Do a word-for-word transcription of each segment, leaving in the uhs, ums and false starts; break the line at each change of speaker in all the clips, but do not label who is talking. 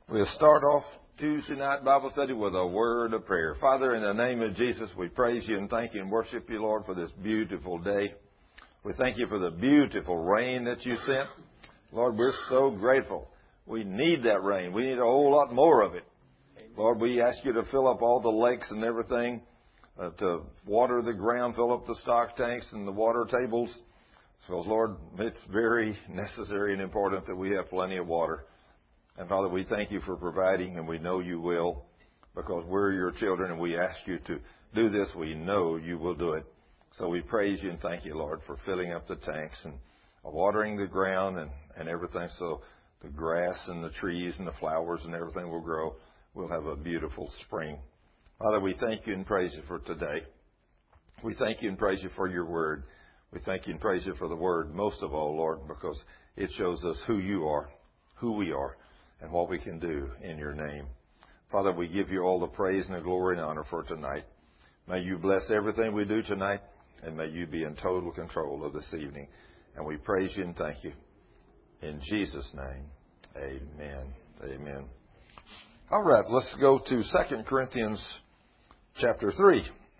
We'll start off Tuesday night Bible study with a word of prayer. Father, in the name of Jesus, we praise you and thank you and worship you, Lord, for this beautiful day. We thank you for the beautiful rain that you sent. Lord, we're so grateful. We need that rain. We need a whole lot more of it. Lord, we ask you to fill up all the lakes and everything, uh, to water the ground, fill up the stock tanks and the water tables. So, Lord, it's very necessary and important that we have plenty of water. And, Father, we thank you for providing, and we know you will, because we're your children, and we ask you to do this. We know you will do it. So we praise you and thank you, Lord, for filling up the tanks and watering the ground and, and everything, so the grass and the trees and the flowers and everything will grow. We'll have a beautiful spring. Father, we thank you and praise you for today. We thank you and praise you for your word. We thank you and praise you for the word, most of all, Lord, because it shows us who you are, who we are, and what we can do in your name. Father, we give you all the praise and the glory and honor for tonight. May you bless everything we do tonight, and may you be in total control of this evening. And we praise you and thank you. In Jesus' name, amen. Amen. All right, let's go to Second Corinthians chapter three.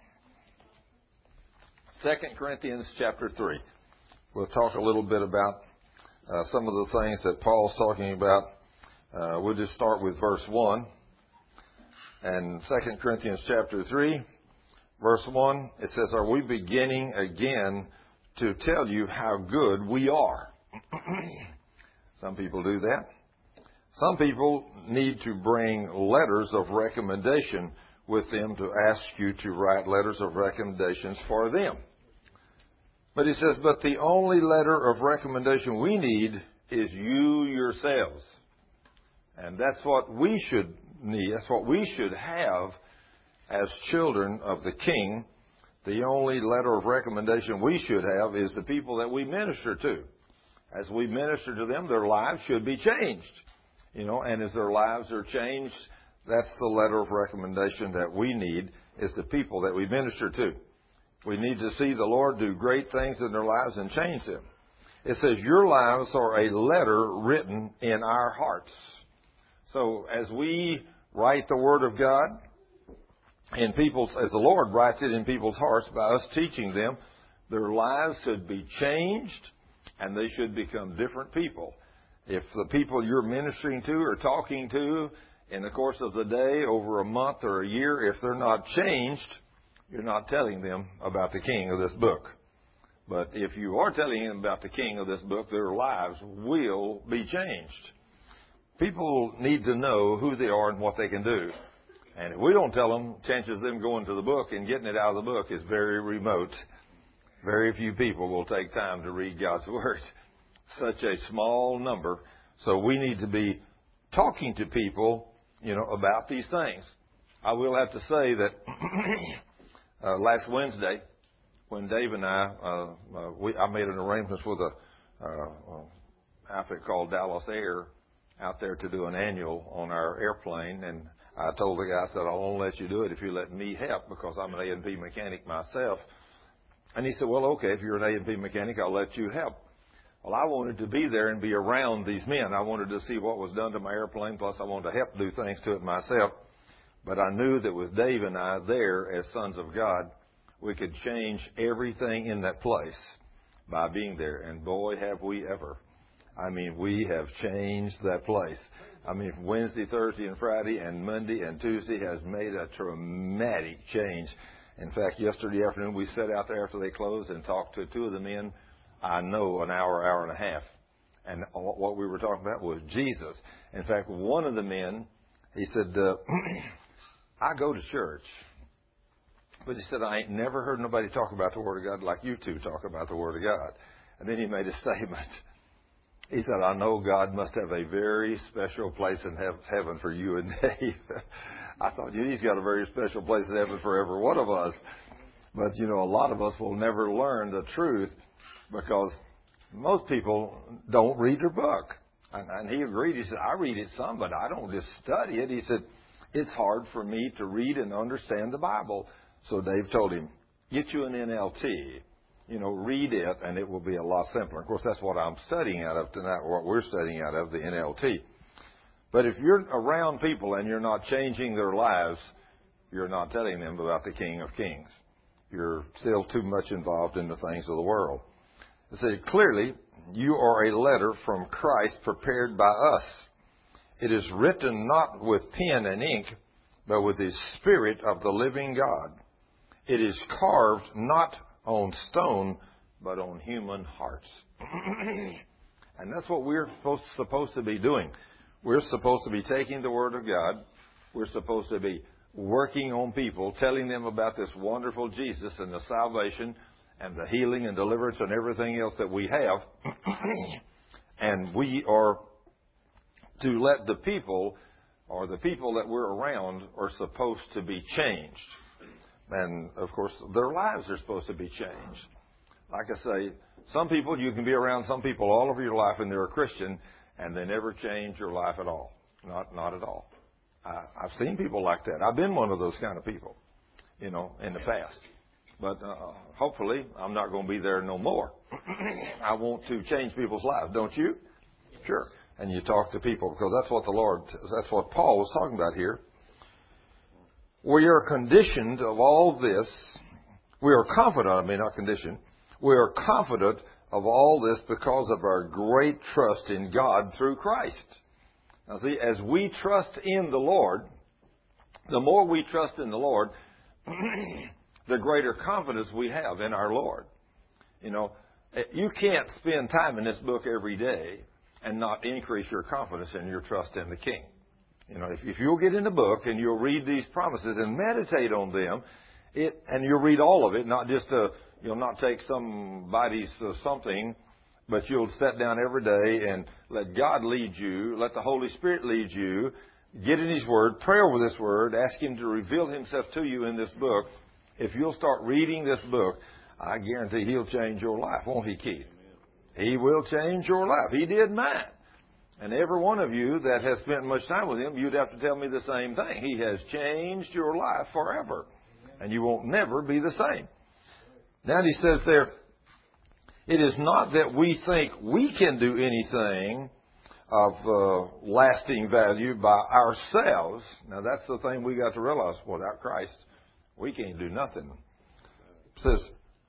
Second Corinthians chapter three. We'll talk a little bit about uh, some of the things that Paul's talking about. Uh, we'll just start with verse one. And Second Corinthians chapter three, verse one, it says, "Are we beginning again to tell you how good we are?" Some people do that. Some people need to bring letters of recommendation with them to ask you to write letters of recommendations for them. But he says, but the only letter of recommendation we need is you yourselves. And that's what we should need. That's what we should have as children of the King. The only letter of recommendation we should have is the people that we minister to. As we minister to them, their lives should be changed. You know, and as their lives are changed, that's the letter of recommendation that we need, is the people that we minister to. We need to see the Lord do great things in their lives and change them. It says, your lives are a letter written in our hearts. So as we write the Word of God in people's, as the Lord writes it in people's hearts by us teaching them, their lives should be changed and they should become different people. If the people you're ministering to or talking to in the course of the day, over a month or a year, if they're not changed, you're not telling them about the King of this book. But if you are telling them about the King of this book, their lives will be changed. People need to know who they are and what they can do. And if we don't tell them, chances of them going to the book and getting it out of the book is very remote. Very few people will take time to read God's Word. Such a small number. So we need to be talking to people, you know, about these things. I will have to say that uh, last Wednesday, when Dave and I, uh, uh, we, I made an arrangement with a uh, outfit called Dallas Air out there to do an annual on our airplane, and I told the guy, I said, I'll only let you do it if you let me help, because I'm an A and P mechanic myself. And he said, well, okay, if you're an A and P mechanic, I'll let you help. Well, I wanted to be there and be around these men. I wanted to see what was done to my airplane, plus I wanted to help do things to it myself. But I knew that with Dave and I there as sons of God, we could change everything in that place by being there. And boy, have we ever. I mean, we have changed that place. I mean, Wednesday, Thursday, and Friday, and Monday, and Tuesday has made a dramatic change. In fact, yesterday afternoon, we sat out there after they closed and talked to two of the men, I know, an hour, hour and a half. And what we were talking about was Jesus. In fact, one of the men, he said, uh, I go to church. But he said, I ain't never heard nobody talk about the Word of God like you two talk about the Word of God. And then he made a statement. He said, I know God must have a very special place in heaven for you and Dave. I thought, yeah, he's got a very special place in heaven for every one of us. But, you know, a lot of us will never learn the truth because most people don't read their book. And, and he agreed. He said, I read it some, but I don't just study it. He said, it's hard for me to read and understand the Bible. So Dave told him, get you an N L T. You know, read it, and it will be a lot simpler. Of course, that's what I'm studying out of tonight, or what we're studying out of, the N L T. But if you're around people and you're not changing their lives, you're not telling them about the King of Kings. You're still too much involved in the things of the world. It says, clearly, you are a letter from Christ prepared by us. It is written not with pen and ink, but with the Spirit of the living God. It is carved not on stone, but on human hearts. And that's what we're supposed, supposed to be doing. We're supposed to be taking the Word of God. We're supposed to be working on people, telling them about this wonderful Jesus and the salvation and the healing and deliverance and everything else that we have. And we are to let the people, or the people that we're around, are supposed to be changed. And, of course, their lives are supposed to be changed. Like I say, some people, you can be around some people all over your life and they're a Christian and they never change your life at all. Not, not at all. I, I've seen people like that. I've been one of those kind of people, you know, in the past. But uh, hopefully I'm not going to be there no more. I want to change people's lives, don't you? Sure. And you talk to people because that's what the Lord, that's what Paul was talking about here. We are conditioned of all this. We are confident, I mean not conditioned. We are confident of all this because of our great trust in God through Christ. Now see, as we trust in the Lord, the more we trust in the Lord, the greater confidence we have in our Lord. You know, you can't spend time in this book every day and not increase your confidence in your trust in the King. You know, if, if you'll get in the book and you'll read these promises and meditate on them, it and you'll read all of it, not just a, you'll not take somebody's uh, something, but you'll sit down every day and let God lead you, let the Holy Spirit lead you, get in His Word, pray over this Word, ask Him to reveal Himself to you in this book. If you'll start reading this book, I guarantee He'll change your life, won't He, Keith? He will change your life. He did mine. And every one of you that has spent much time with Him, you'd have to tell me the same thing. He has changed your life forever. And you won't never be the same. Now He says there, it is not that we think we can do anything of uh, lasting value by ourselves. Now that's the thing we got to realize. Without Christ, we can't do nothing. It says,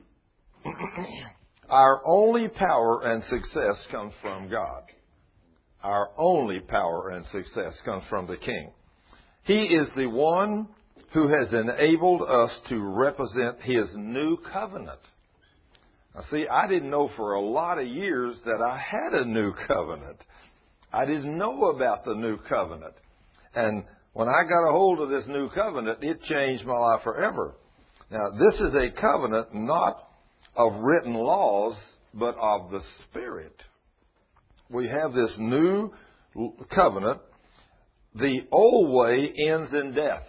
our only power and success comes from God. Our only power and success comes from the King. He is the one who has enabled us to represent His new covenant. Now see, I didn't know for a lot of years that I had a new covenant. I didn't know about the new covenant. And when I got a hold of this new covenant, it changed my life forever. Now, this is a covenant not of written laws, but of the Spirit. We have this new covenant. The old way ends in death.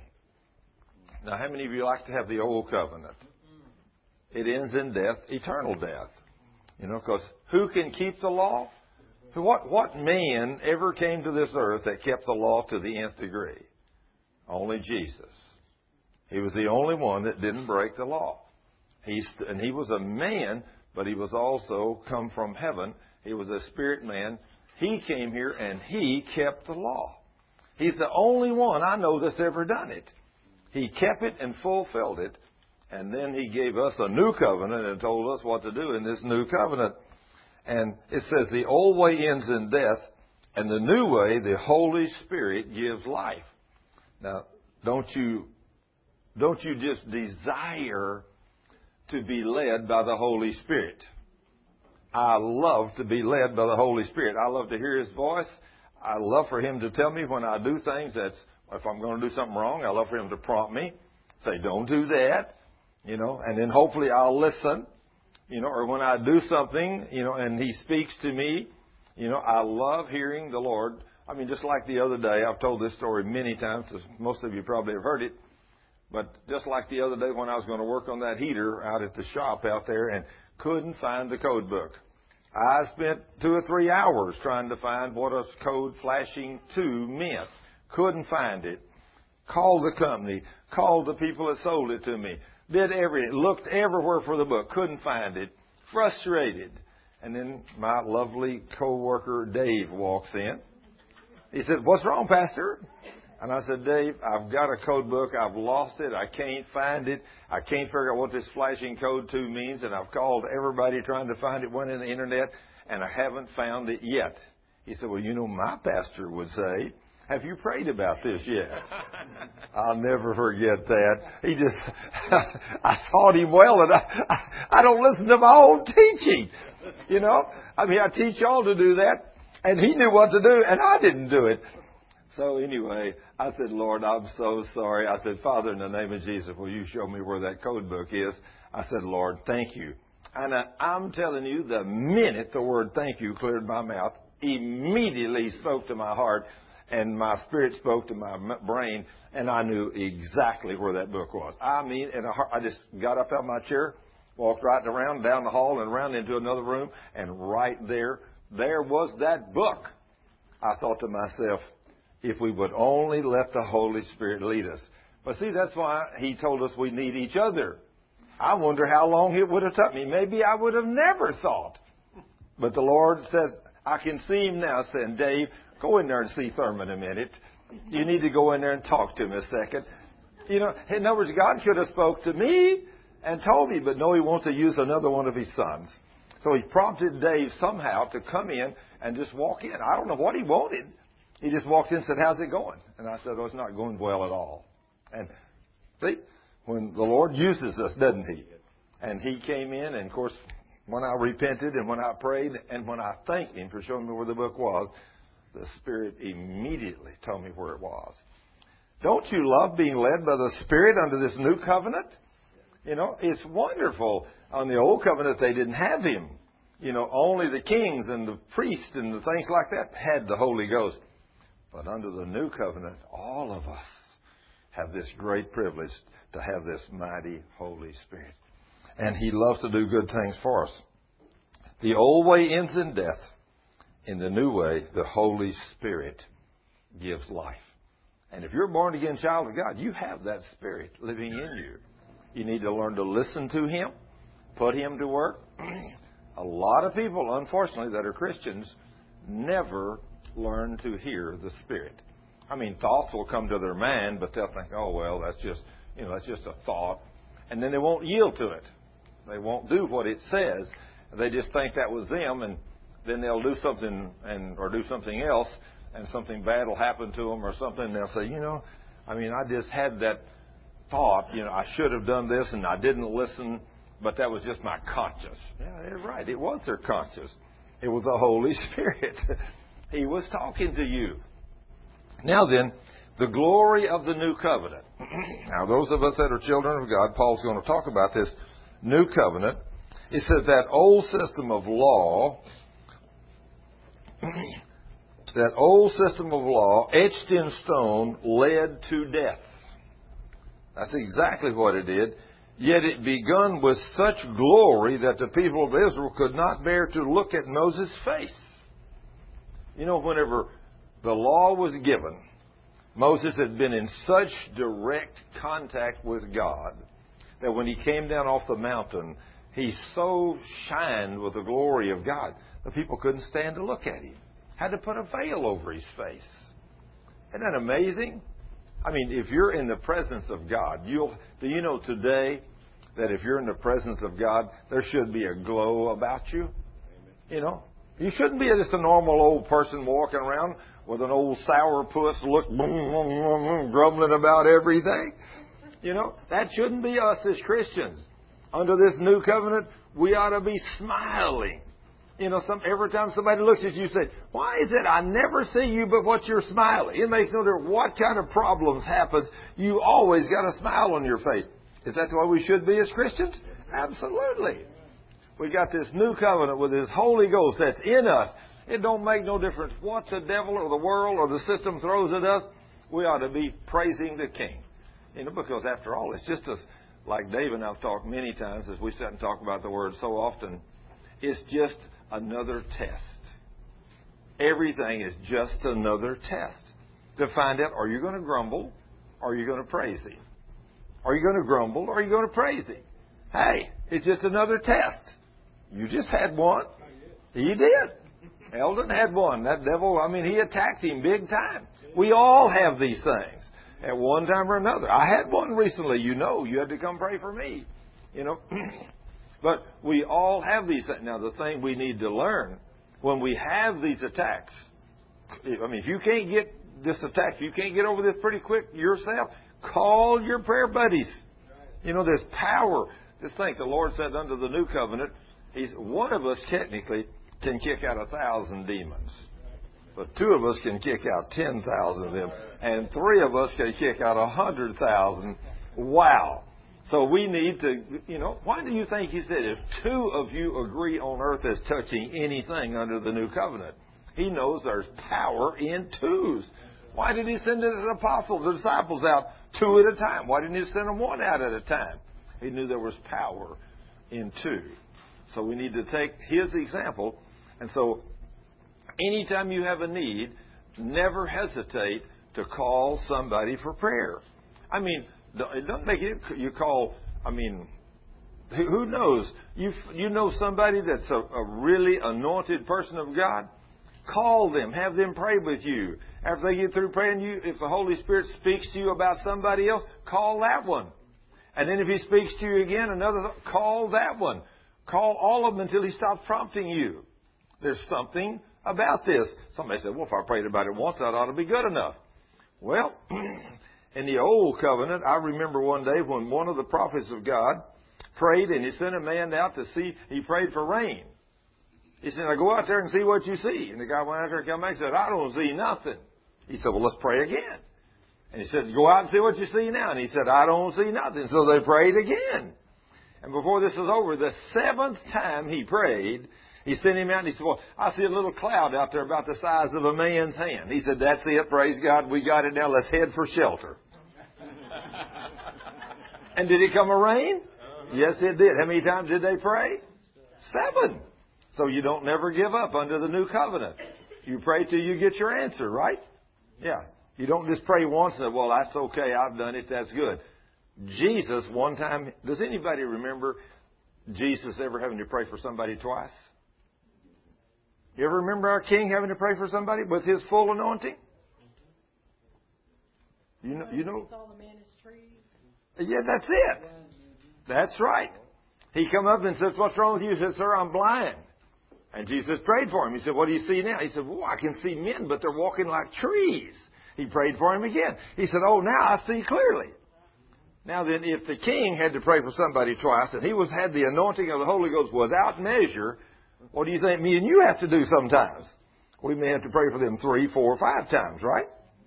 Now, how many of you like to have the old covenant? It ends in death, eternal death. You know, because who can keep the law? What, what man ever came to this earth that kept the law to the nth degree? Only Jesus. He was the only one that didn't break the law. He's, and he was a man, but he was also come from heaven. He was a spirit man. He came here and he kept the law. He's the only one I know that's ever done it. He kept it and fulfilled it. And then He gave us a new covenant and told us what to do in this new covenant. And it says the old way ends in death, and the new way, the Holy Spirit, gives life. Now, don't you, don't you just desire to be led by the Holy Spirit? I love to be led by the Holy Spirit. I love to hear His voice. I love for Him to tell me when I do things that's, if I'm going to do something wrong, I love for Him to prompt me. Say, don't do that. You know, and then hopefully I'll listen. You know, or when I do something, you know, and He speaks to me, you know, I love hearing the Lord. I mean, just like the other day, I've told this story many times, as most of you probably have heard it. But just like the other day when I was going to work on that heater out at the shop out there and couldn't find the code book. I spent two or three hours trying to find what a code flashing to meant. Couldn't find it. Called the company. Called the people that sold it to me. Did everything. Looked everywhere for the book. Couldn't find it. Frustrated. And then my lovely co-worker Dave walks in. He said, what's wrong, Pastor? And I said, Dave, I've got a code book. I've lost it. I can't find it. I can't figure out what this flashing code two means. And I've called everybody trying to find it, went in the internet, and I haven't found it yet. He said, well, you know, my pastor would say, have you prayed about this yet? I'll never forget that. He just, I taught him well, and I, I, I don't listen to my own teaching. You know, I mean, I teach y'all to do that, and he knew what to do, and I didn't do it. So anyway, I said, Lord, I'm so sorry. I said, Father, in the name of Jesus, will you show me where that code book is? I said, Lord, thank you. And I, I'm telling you, the minute the word thank you cleared my mouth, immediately spoke to my heart, and my spirit spoke to my brain, and I knew exactly where that book was. I mean, and I just got up out of my chair, walked right around, down the hall, and around into another room, and right there, there was that book. I thought to myself, if we would only let the Holy Spirit lead us. But see, that's why He told us we need each other. I wonder how long it would have took me. Maybe I would have never thought. But the Lord says, I can see Him now saying, Dave, go in there and see Thurman a minute. You need to go in there and talk to him a second. You know, in other words, God should have spoke to me and told me, but no, He wants to use another one of His sons. So He prompted Dave somehow to come in and just walk in. I don't know what he wanted. He just walked in and said, how's it going? And I said, oh, it's not going well at all. And see, when the Lord uses us, doesn't He? And he came in, and of course, when I repented and when I prayed and when I thanked Him for showing me where the book was, the Spirit immediately told me where it was. Don't you love being led by the Spirit under this new covenant? You know, it's wonderful. On the old covenant, they didn't have Him. You know, only the kings and the priests and the things like that had the Holy Ghost. But under the new covenant, all of us have this great privilege to have this mighty Holy Spirit. And He loves to do good things for us. The old way ends in death. In the new way, the Holy Spirit gives life. And if you're a born-again child of God, you have that Spirit living in you. You need to learn to listen to Him, put Him to work. A lot of people, unfortunately, that are Christians, never learn to hear the Spirit. I mean, thoughts will come to their mind, but they'll think, oh, well, that's just, you know, that's just a thought. And then they won't yield to it. They won't do what it says. They just think that was them, and then they'll do something and or do something else, and something bad will happen to them or something, and they'll say, you know, I mean, I just had that thought, you know, I should have done this, and I didn't listen, but that was just my conscience. Yeah, you're right. It was their conscience. It was the Holy Spirit. He was talking to you. Now then, the glory of the new covenant. Now, those of us that are children of God, Paul's going to talk about this new covenant. It says that old system of law, that old system of law, etched in stone, led to death. That's exactly what it did. Yet it begun with such glory that the people of Israel could not bear to look at Moses' face. You know, whenever the law was given, Moses had been in such direct contact with God that when he came down off the mountain, he so shined with the glory of God, the people couldn't stand to look at him. Had to put a veil over his face. Isn't that amazing? I mean, if you're in the presence of God, you'll, do you know today that if you're in the presence of God, there should be a glow about you? Amen. You know, you shouldn't be just a normal old person walking around with an old sourpuss look, boom, boom, boom, boom, grumbling about everything. You know, that shouldn't be us as Christians. Under this new covenant, we ought to be smiling. You know, some, every time somebody looks at you, you say, why is it I never see you but what you're smiling? It makes no difference what kind of problems happens. You always got a smile on your face. Is that the way we should be as Christians? Absolutely. We got this new covenant with His Holy Ghost that's in us. It don't make no difference what the devil or the world or the system throws at us. We ought to be praising the King. You know, because after all, it's just as, like Dave and I've talked many times as we sit and talk about the Word so often, it's just another test. Everything is just another test to find out, are you going to grumble or are you going to praise Him? Are you going to grumble or are you going to praise Him? Hey, it's just another test. You just had one. You did. Eldon had one. That devil, I mean, he attacked him big time. We all have these things at one time or another. I had one recently. You know, you had to come pray for me. You know, but we all have these things. Now, the thing we need to learn when we have these attacks, I mean, if you can't get this attack, if you can't get over this pretty quick yourself, call your prayer buddies. You know, there's power. Just think, the Lord said under the new covenant, He's one of us technically can kick out a thousand demons. But two of us can kick out ten thousand of them. And three of us can kick out a hundred thousand. Wow. So we need to, you know, why do you think He said if two of you agree on earth as touching anything under the new covenant? He knows there's power in twos. Why did He send His apostles, the disciples out two at a time? Why didn't He send them one out at a time? He knew there was power in two. So we need to take His example. And so anytime you have a need, never hesitate to call somebody for prayer. I mean, it doesn't make it, you call, I mean, who knows? You you know somebody that's a, a really anointed person of God? Call them. Have them pray with you. After they get through praying, you, if the Holy Spirit speaks to you about somebody else, call that one. And then if He speaks to you again, another, call that one. Call all of them until He stops prompting you. There's something about this. Somebody said, well, if I prayed about it once, that ought to be good enough. Well, in the old covenant, I remember one day when one of the prophets of God prayed, and he sent a man out to see, he prayed for rain. He said, now go out there and see what you see. And the guy went out there and came back and said, I don't see nothing. He said, well, let's pray again. And he said, go out and see what you see now. And he said, I don't see nothing. So they prayed again. And before this was over, the seventh time he prayed, he sent him out and he said, well, I see a little cloud out there about the size of a man's hand. He said, that's it. Praise God. We got it now. Let's head for shelter. And did it come a rain? Yes, it did. How many times did they pray? Seven. So you don't never give up under the new covenant. You pray till you get your answer, right? Yeah. You don't just pray once and say, well, that's okay. I've done it. That's good. Jesus, one time, does anybody remember Jesus ever having to pray for somebody twice? You ever remember our King having to pray for somebody with His full anointing? You know, you know. Yeah, that's it. That's right. He come up and said, what's wrong with you? He said, sir, I'm blind. And Jesus prayed for him. He said, what do you see now? He said, well, I can see men, but they're walking like trees. He prayed for him again. He said, oh, now I see clearly. Now then, if the king had to pray for somebody twice, and he was had the anointing of the Holy Ghost without measure, what do you think me and you have to do sometimes? We may have to pray for them three, four, five times, right?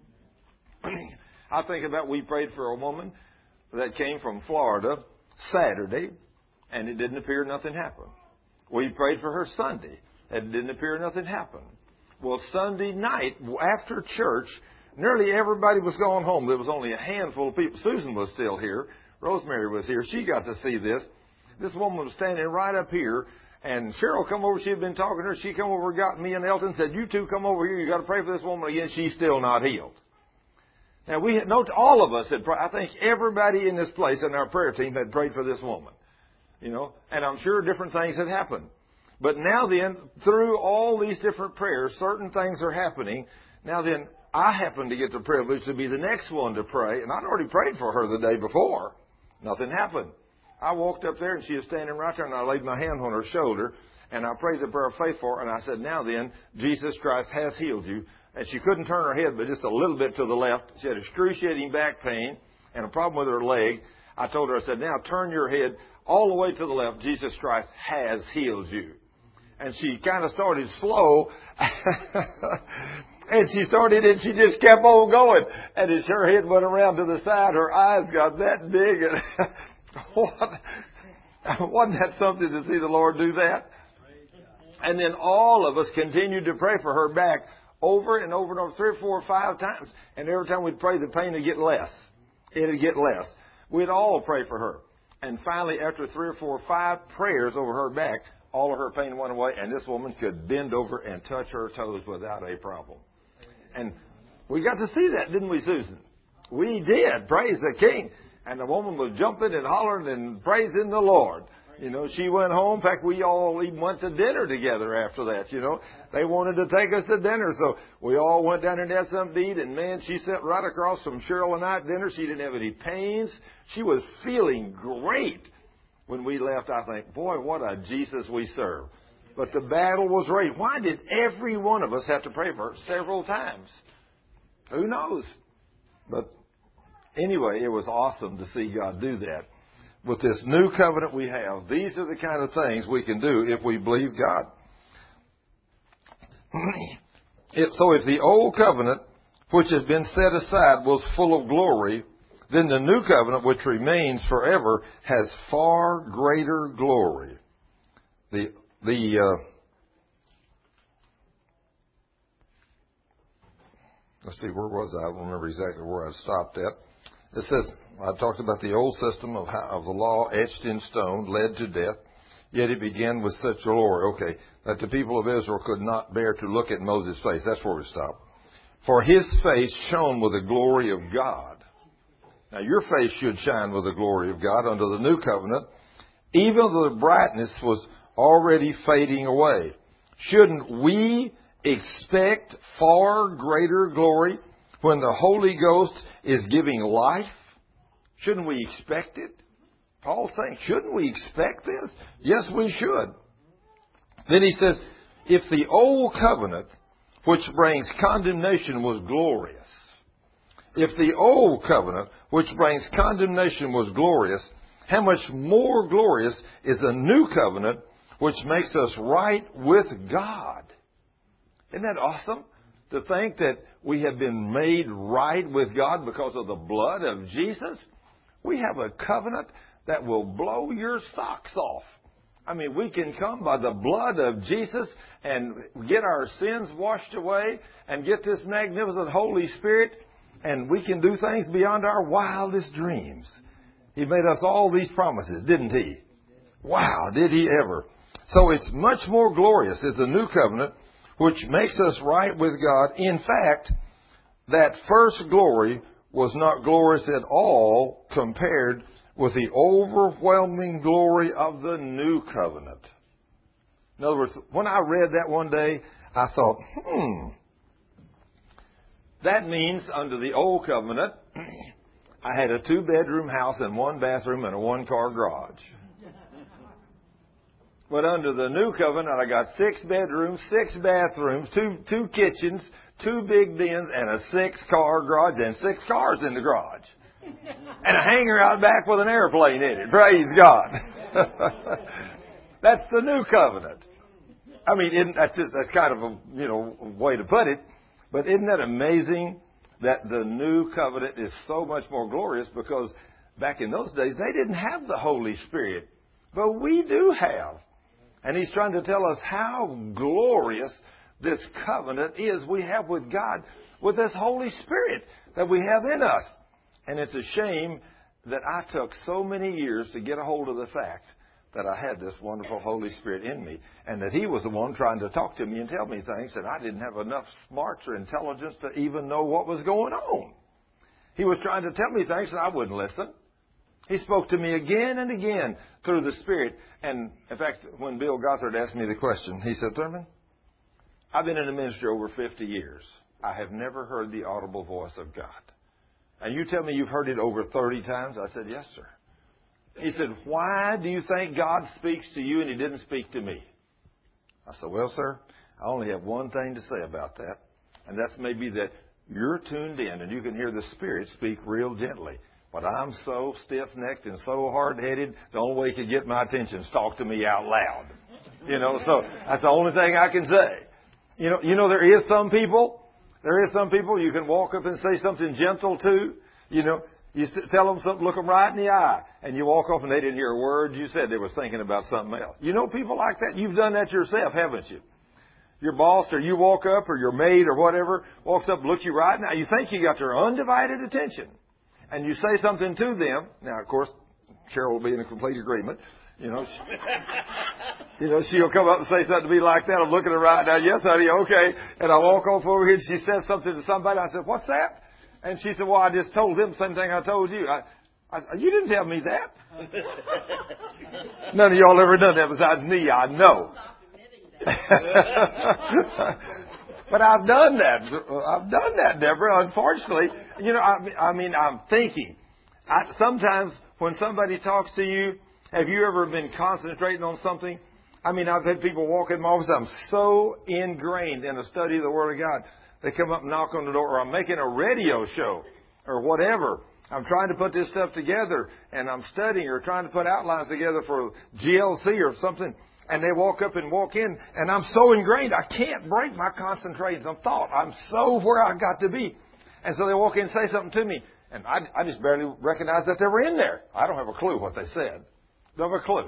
I think about we prayed for a woman that came from Florida Saturday, and it didn't appear nothing happened. We prayed for her Sunday, and it didn't appear nothing happened. Well, Sunday night, after church, nearly everybody was gone home. There was only a handful of people. Susan was still here. Rosemary was here. She got to see this. This woman was standing right up here, and Cheryl come over. She had been talking to her. She come over, got me and Elton, said, you two come over here. You got to pray for this woman again. She's still not healed. Now, we had, no, all of us had prayed. I think everybody in this place in our prayer team had prayed for this woman. You know, and I'm sure different things had happened. But now then, through all these different prayers, certain things are happening. Now then, I happen to get the privilege to be the next one to pray, and I'd already prayed for her the day before. Nothing happened. I walked up there, and she was standing right there, and I laid my hand on her shoulder, and I prayed the prayer of faith for her, and I said, now then, Jesus Christ has healed you. And she couldn't turn her head, but just a little bit to the left. She had excruciating back pain and a problem with her leg. I told her, I said, now turn your head all the way to the left. Jesus Christ has healed you. And she kind of started slow. And she started, and she just kept on going. And as her head went around to the side, her eyes got that big. And what, wasn't that something to see the Lord do that? And then all of us continued to pray for her back over and over and over, three or four or five times. And every time we'd pray, the pain would get less. It would get less. We'd all pray for her. And finally, after three or four or five prayers over her back, all of her pain went away, and this woman could bend over and touch her toes without a problem. And we got to see that, didn't we, Susan? We did. Praise the King. And the woman was jumping and hollering and praising the Lord. You know, she went home. In fact, we all even went to dinner together after that, you know. They wanted to take us to dinner, so we all went down there and had something to eat. And, man, she sat right across from Cheryl and I at dinner. She didn't have any pains. She was feeling great. When we left, I think, boy, what a Jesus we serve. But the battle was raging. Why did every one of us have to pray for her several times? Who knows? But anyway, it was awesome to see God do that. With this new covenant we have, these are the kind of things we can do if we believe God. If, so if the old covenant, which has been set aside, was full of glory, then the new covenant, which remains forever, has far greater glory. The the uh, let's see, where was I? I don't remember exactly where I stopped at. It says, I talked about the old system of, how, of the law etched in stone led to death, yet it began with such glory. Okay, that the people of Israel could not bear to look at Moses' face. That's where we stopped. For his face shone with the glory of God. Now, your face should shine with the glory of God under the new covenant, even though the brightness was already fading away. Shouldn't we expect far greater glory when the Holy Ghost is giving life? Shouldn't we expect it? Paul's saying, shouldn't we expect this? Yes, we should. Then he says, if the old covenant, which brings condemnation, was glorious, if the old covenant, which brings condemnation, was glorious, how much more glorious is the new covenant, which makes us right with God? Isn't that awesome? To think that we have been made right with God because of the blood of Jesus? We have a covenant that will blow your socks off. I mean, we can come by the blood of Jesus and get our sins washed away and get this magnificent Holy Spirit, and we can do things beyond our wildest dreams. He made us all these promises, didn't he? Wow, did he ever. So it's much more glorious is the new covenant, which makes us right with God. In fact, that first glory was not glorious at all compared with the overwhelming glory of the new covenant. In other words, when I read that one day, I thought, hmm, that means under the old covenant, I had a two-bedroom house and one bathroom and a one-car garage. But under the new covenant, I got six bedrooms, six bathrooms, two two kitchens, two big dens, and a six-car garage, and six cars in the garage. And a hangar out back with an airplane in it. Praise God. That's the new covenant. I mean, isn't, that's just that's kind of a you know way to put it. But isn't that amazing that the new covenant is so much more glorious? Because back in those days, they didn't have the Holy Spirit. But we do have. And he's trying to tell us how glorious this covenant is we have with God, with this Holy Spirit that we have in us. And it's a shame that I took so many years to get a hold of the fact that I had this wonderful Holy Spirit in me, and that he was the one trying to talk to me and tell me things, and I didn't have enough smarts or intelligence to even know what was going on. He was trying to tell me things, and I wouldn't listen. He spoke to me again and again through the Spirit. And, in fact, when Bill Gothard asked me the question, he said, Thurman, I've been in the ministry over fifty years. I have never heard the audible voice of God. And you tell me you've heard it over thirty times? I said, yes, sir. He said, why do you think God speaks to you and he didn't speak to me? I said, well, sir, I only have one thing to say about that. And that's maybe that you're tuned in and you can hear the Spirit speak real gently. But I'm so stiff-necked and so hard-headed, the only way he could get my attention is talk to me out loud. You know, so that's the only thing I can say. You know, you know, there is some people, there is some people you can walk up and say something gentle to. You know, you tell them something, look them right in the eye, and you walk off and they didn't hear a word you said. They was thinking about something else. You know people like that? You've done that yourself, haven't you? Your boss or you walk up or your maid or whatever walks up and looks you right in the eye. You think you got their undivided attention. And you say something to them. Now, of course, Cheryl will be in complete agreement. You know, she, you know, she'll come up and say something to me like that. I'm looking at her right now. Yes, honey, okay. And I walk off over here and she says something to somebody. I said, what's that? And she said, well, I just told him the same thing I told you. I, I, you didn't tell me that. None of y'all ever done that besides me, I know. But I've done that. I've done that, Deborah. Unfortunately, you know, I, I mean, I'm thinking. I, sometimes when somebody talks to you, have you ever been concentrating on something? I mean, I've had people walk in my office. I'm so ingrained in the study of the Word of God. They come up and knock on the door, or I'm making a radio show, or whatever. I'm trying to put this stuff together, and I'm studying or trying to put outlines together for G L C or something. And they walk up and walk in, and I'm so ingrained, I can't break my concentration of thought. I'm so where I got to be. And so they walk in and say something to me, and I, I just barely recognize that they were in there. I don't have a clue what they said. Don't have a clue.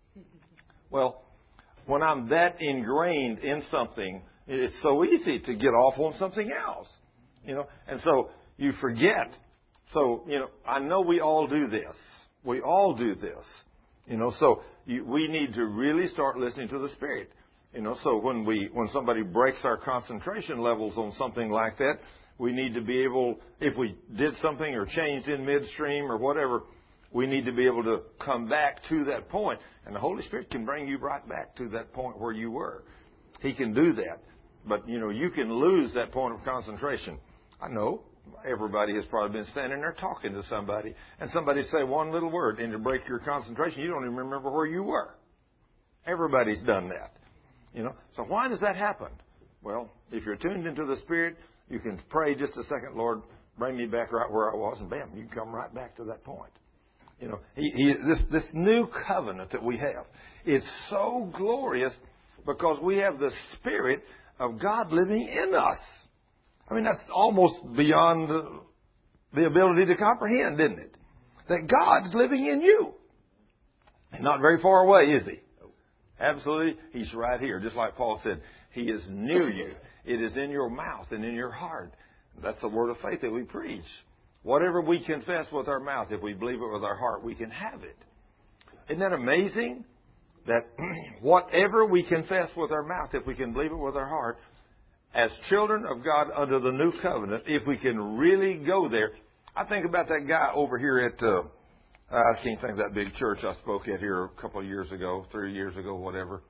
Well, when I'm that ingrained in something, it's so easy to get off on something else. You know, and so you forget. So, you know, I know we all do this. We all do this. You know, so you, we need to really start listening to the Spirit. You know, so when we when somebody breaks our concentration levels on something like that, we need to be able, if we did something or changed in midstream or whatever, we need to be able to come back to that point. And the Holy Spirit can bring you right back to that point where you were. He can do that. But, you know, you can lose that point of concentration. I know. Everybody has probably been standing there talking to somebody, and somebody say one little word, and to break your concentration, you don't even remember where you were. Everybody's done that. You know. So why does that happen? Well, if you're tuned into the Spirit, you can pray just a second, Lord, bring me back right where I was, and bam, you can come right back to that point. You know, he, he, this this new covenant that we have, it's so glorious because we have the Spirit of God living in us. I mean, that's almost beyond the, the ability to comprehend, isn't it? That God's living in you. And not very far away, is He? Absolutely. He's right here. Just like Paul said, He is near you. It is in your mouth and in your heart. That's the word of faith that we preach. Whatever we confess with our mouth, if we believe it with our heart, we can have it. Isn't that amazing? That whatever we confess with our mouth, if we can believe it with our heart, as children of God under the new covenant, if we can really go there. I think about that guy over here at, uh, I can't think of that big church I spoke at here a couple of years ago, three years ago, whatever.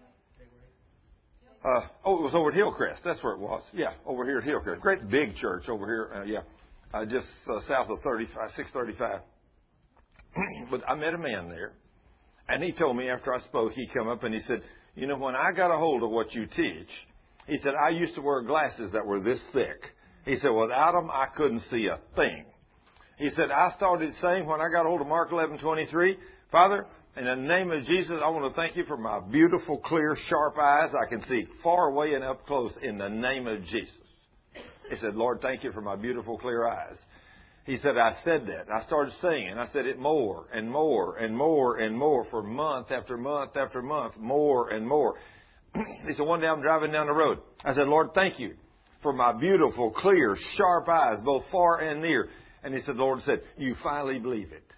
Uh, oh, it was over at Hillcrest. That's where it was. Yeah, over here at Hillcrest. Great big church over here. Uh, yeah, uh, just uh, south of thirty-five, six thirty-five. But I met a man there, and he told me after I spoke, he come up and he said, you know, when I got a hold of what you teach, he said, I used to wear glasses that were this thick. He said, without them, I couldn't see a thing. He said, I started saying when I got hold of Mark eleven twenty-three, Father, in the name of Jesus, I want to thank you for my beautiful, clear, sharp eyes. I can see far away and up close in the name of Jesus. He said, Lord, thank you for my beautiful, clear eyes. He said, I said that. I started saying, and I said it more and more and more and more for month after month after month, more and more. He said, one day I'm driving down the road. I said, Lord, thank you for my beautiful, clear, sharp eyes, both far and near. And he said, the Lord said, you finally believe it.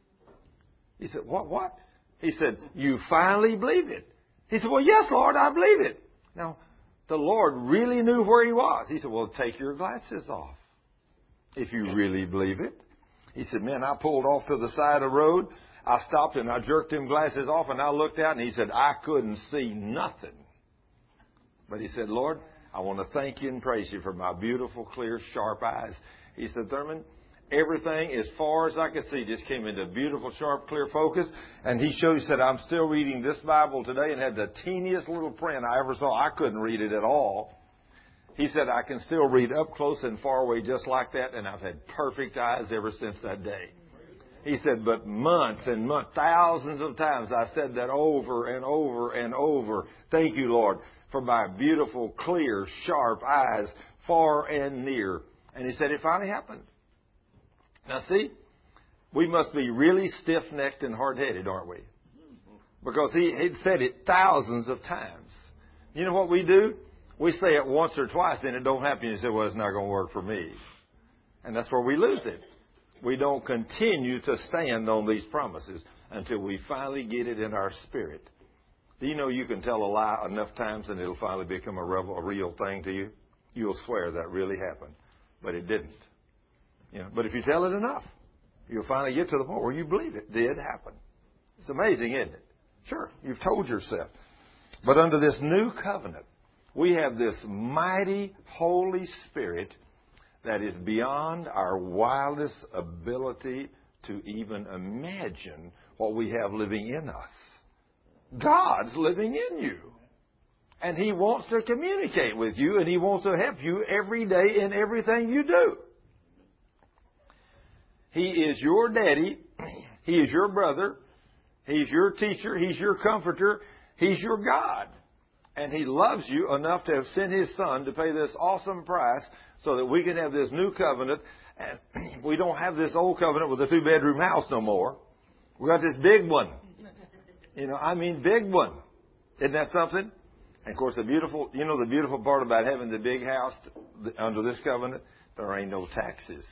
He said, what, what? He said, you finally believe it. He said, well, yes, Lord, I believe it. Now, the Lord really knew where he was. He said, well, take your glasses off if you really believe it. He said, man, I pulled off to the side of the road. I stopped and I jerked them glasses off and I looked out and he said, I couldn't see nothing. But he said, Lord, I want to thank you and praise you for my beautiful, clear, sharp eyes. He said, Thurman, everything as far as I could see just came into beautiful, sharp, clear focus. And he showed, he said, I'm still reading this Bible today and had the teeniest little print I ever saw. I couldn't read it at all. He said, I can still read up close and far away just like that. And I've had perfect eyes ever since that day. He said, but months and months, thousands of times I said that over and over and over. Thank you, Lord, for my beautiful, clear, sharp eyes, far and near. And he said, it finally happened. Now, see, we must be really stiff-necked and hard-headed, aren't we? Because he, he'd said it thousands of times. You know what we do? We say it once or twice, and it don't happen. You say, well, it's not going to work for me. And that's where we lose it. We don't continue to stand on these promises until we finally get it in our spirit. Do you know you can tell a lie enough times and it'll finally become a, real, a real thing to you? You'll swear that really happened, but it didn't. You know, but if you tell it enough, you'll finally get to the point where you believe it did happen. It's amazing, isn't it? Sure, you've told yourself. But under this new covenant, we have this mighty Holy Spirit that is beyond our wildest ability to even imagine what we have living in us. God's living in you. And He wants to communicate with you, and He wants to help you every day in everything you do. He is your daddy. He is your brother. He's your teacher. He's your comforter. He's your God. And He loves you enough to have sent His Son to pay this awesome price so that we can have this new covenant. And we don't have this old covenant with a two-bedroom house no more. We got this big one. You know, I mean big one. Isn't that something? And of course, the beautiful, you know, the beautiful part about having the big house under this covenant, there ain't no taxes.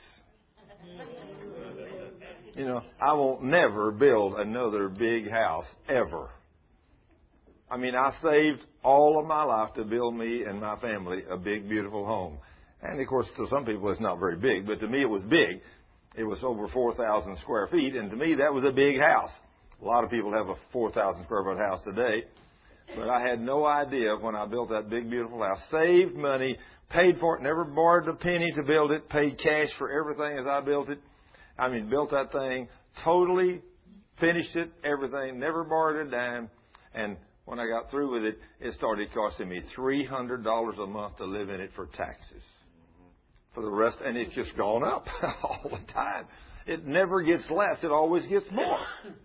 You know, I won't never build another big house ever. I mean, I saved all of my life to build me and my family a big, beautiful home. And of course, to some people it's not very big, but to me it was big. It was over four thousand square feet, and to me that was a big house. A lot of people have a four thousand square foot house today. But I had no idea when I built that big, beautiful house. Saved money, paid for it, never borrowed a penny to build it, paid cash for everything as I built it. I mean, built that thing, totally finished it, everything, never borrowed a dime. And when I got through with it, it started costing me three hundred dollars a month to live in it for taxes. For the rest, and it's just gone up all the time. It never gets less, it always gets more.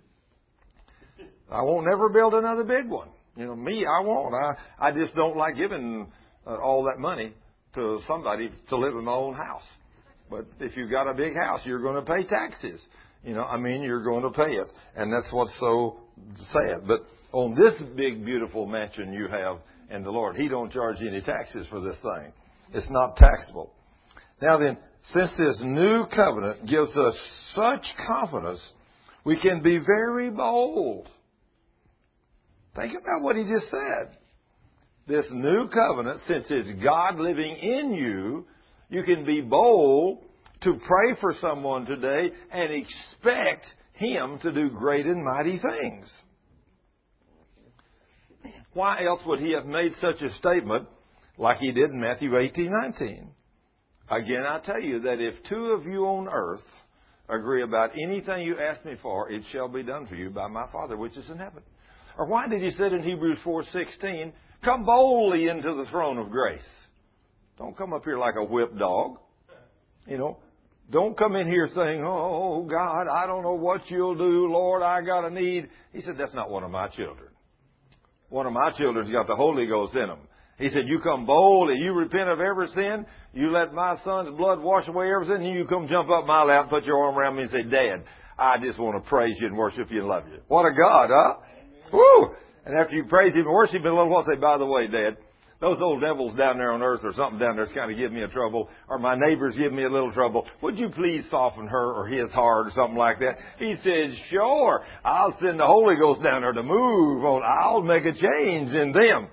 I won't never build another big one. You know, me, I won't. I, I just don't like giving uh, all that money to somebody to live in my own house. But if you've got a big house, you're going to pay taxes. You know, I mean, you're going to pay it. And that's what's so sad. But on this big, beautiful mansion you have in the Lord, He don't charge you any taxes for this thing. It's not taxable. Now then, since this new covenant gives us such confidence, we can be very bold. Think about what he just said. This new covenant, since it's God living in you, you can be bold to pray for someone today and expect Him to do great and mighty things. Why else would He have made such a statement like He did in Matthew eighteen nineteen? Again, I tell you that if two of you on earth agree about anything you ask me for, it shall be done for you by my Father which is in heaven. Or why did He say in Hebrews four sixteen, come boldly into the throne of grace? Don't come up here like a whipped dog. You know, don't come in here saying, oh, God, I don't know what you'll do. Lord, I got a need. He said, that's not one of my children. One of my children's got the Holy Ghost in them. He said, you come boldly, you repent of every sin, you let my Son's blood wash away every sin, and you come jump up my lap, put your arm around me and say, Dad, I just want to praise you and worship you and love you. What a God, huh? Woo! And after you praise Him and worship Him a little while, say, by the way, Dad, those old devils down there on earth or something down there's kind of giving me a trouble, or my neighbors give me a little trouble. Would you please soften her or his heart or something like that? He said, sure, I'll send the Holy Ghost down there to move on. I'll make a change in them.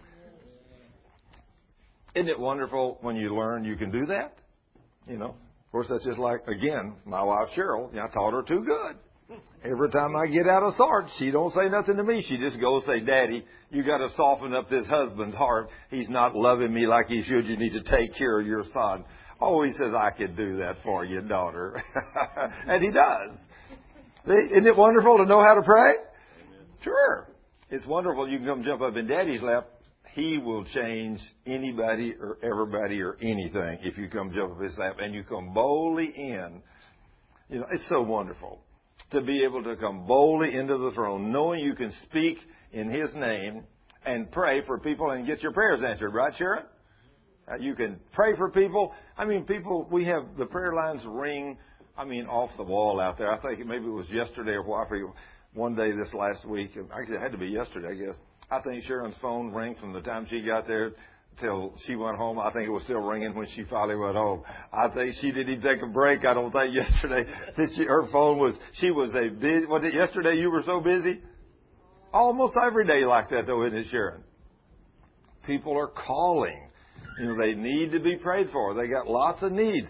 Isn't it wonderful when you learn you can do that? You know, of course, that's just like, again, my wife Cheryl, you know, I taught her too good. Every time I get out of sorts, she don't say nothing to me. She just goes say, Daddy, you got to soften up this husband's heart. He's not loving me like he should. You need to take care of your son. Oh, he says, I could do that for you, daughter. And he does. Isn't it wonderful to know how to pray? Amen. Sure. It's wonderful. You can come jump up in Daddy's lap. He will change anybody or everybody or anything if you come jump up his lap and you come boldly in. You know, it's so wonderful to be able to come boldly into the throne, knowing you can speak in His name and pray for people and get your prayers answered. Right, Sharon? Uh, you can pray for people. I mean, people, we have the prayer lines ring, I mean, off the wall out there. I think maybe it was yesterday or what, one day this last week. Actually, it had to be yesterday, I guess. I think Sharon's phone rang from the time she got there till she went home. I think it was still ringing when she finally went home. I think she didn't even take a break. I don't think yesterday that she, her phone was, she was a busy, was it yesterday you were so busy? Almost every day like that though, isn't it, Sharon? People are calling. You know, they need to be prayed for. They got lots of needs.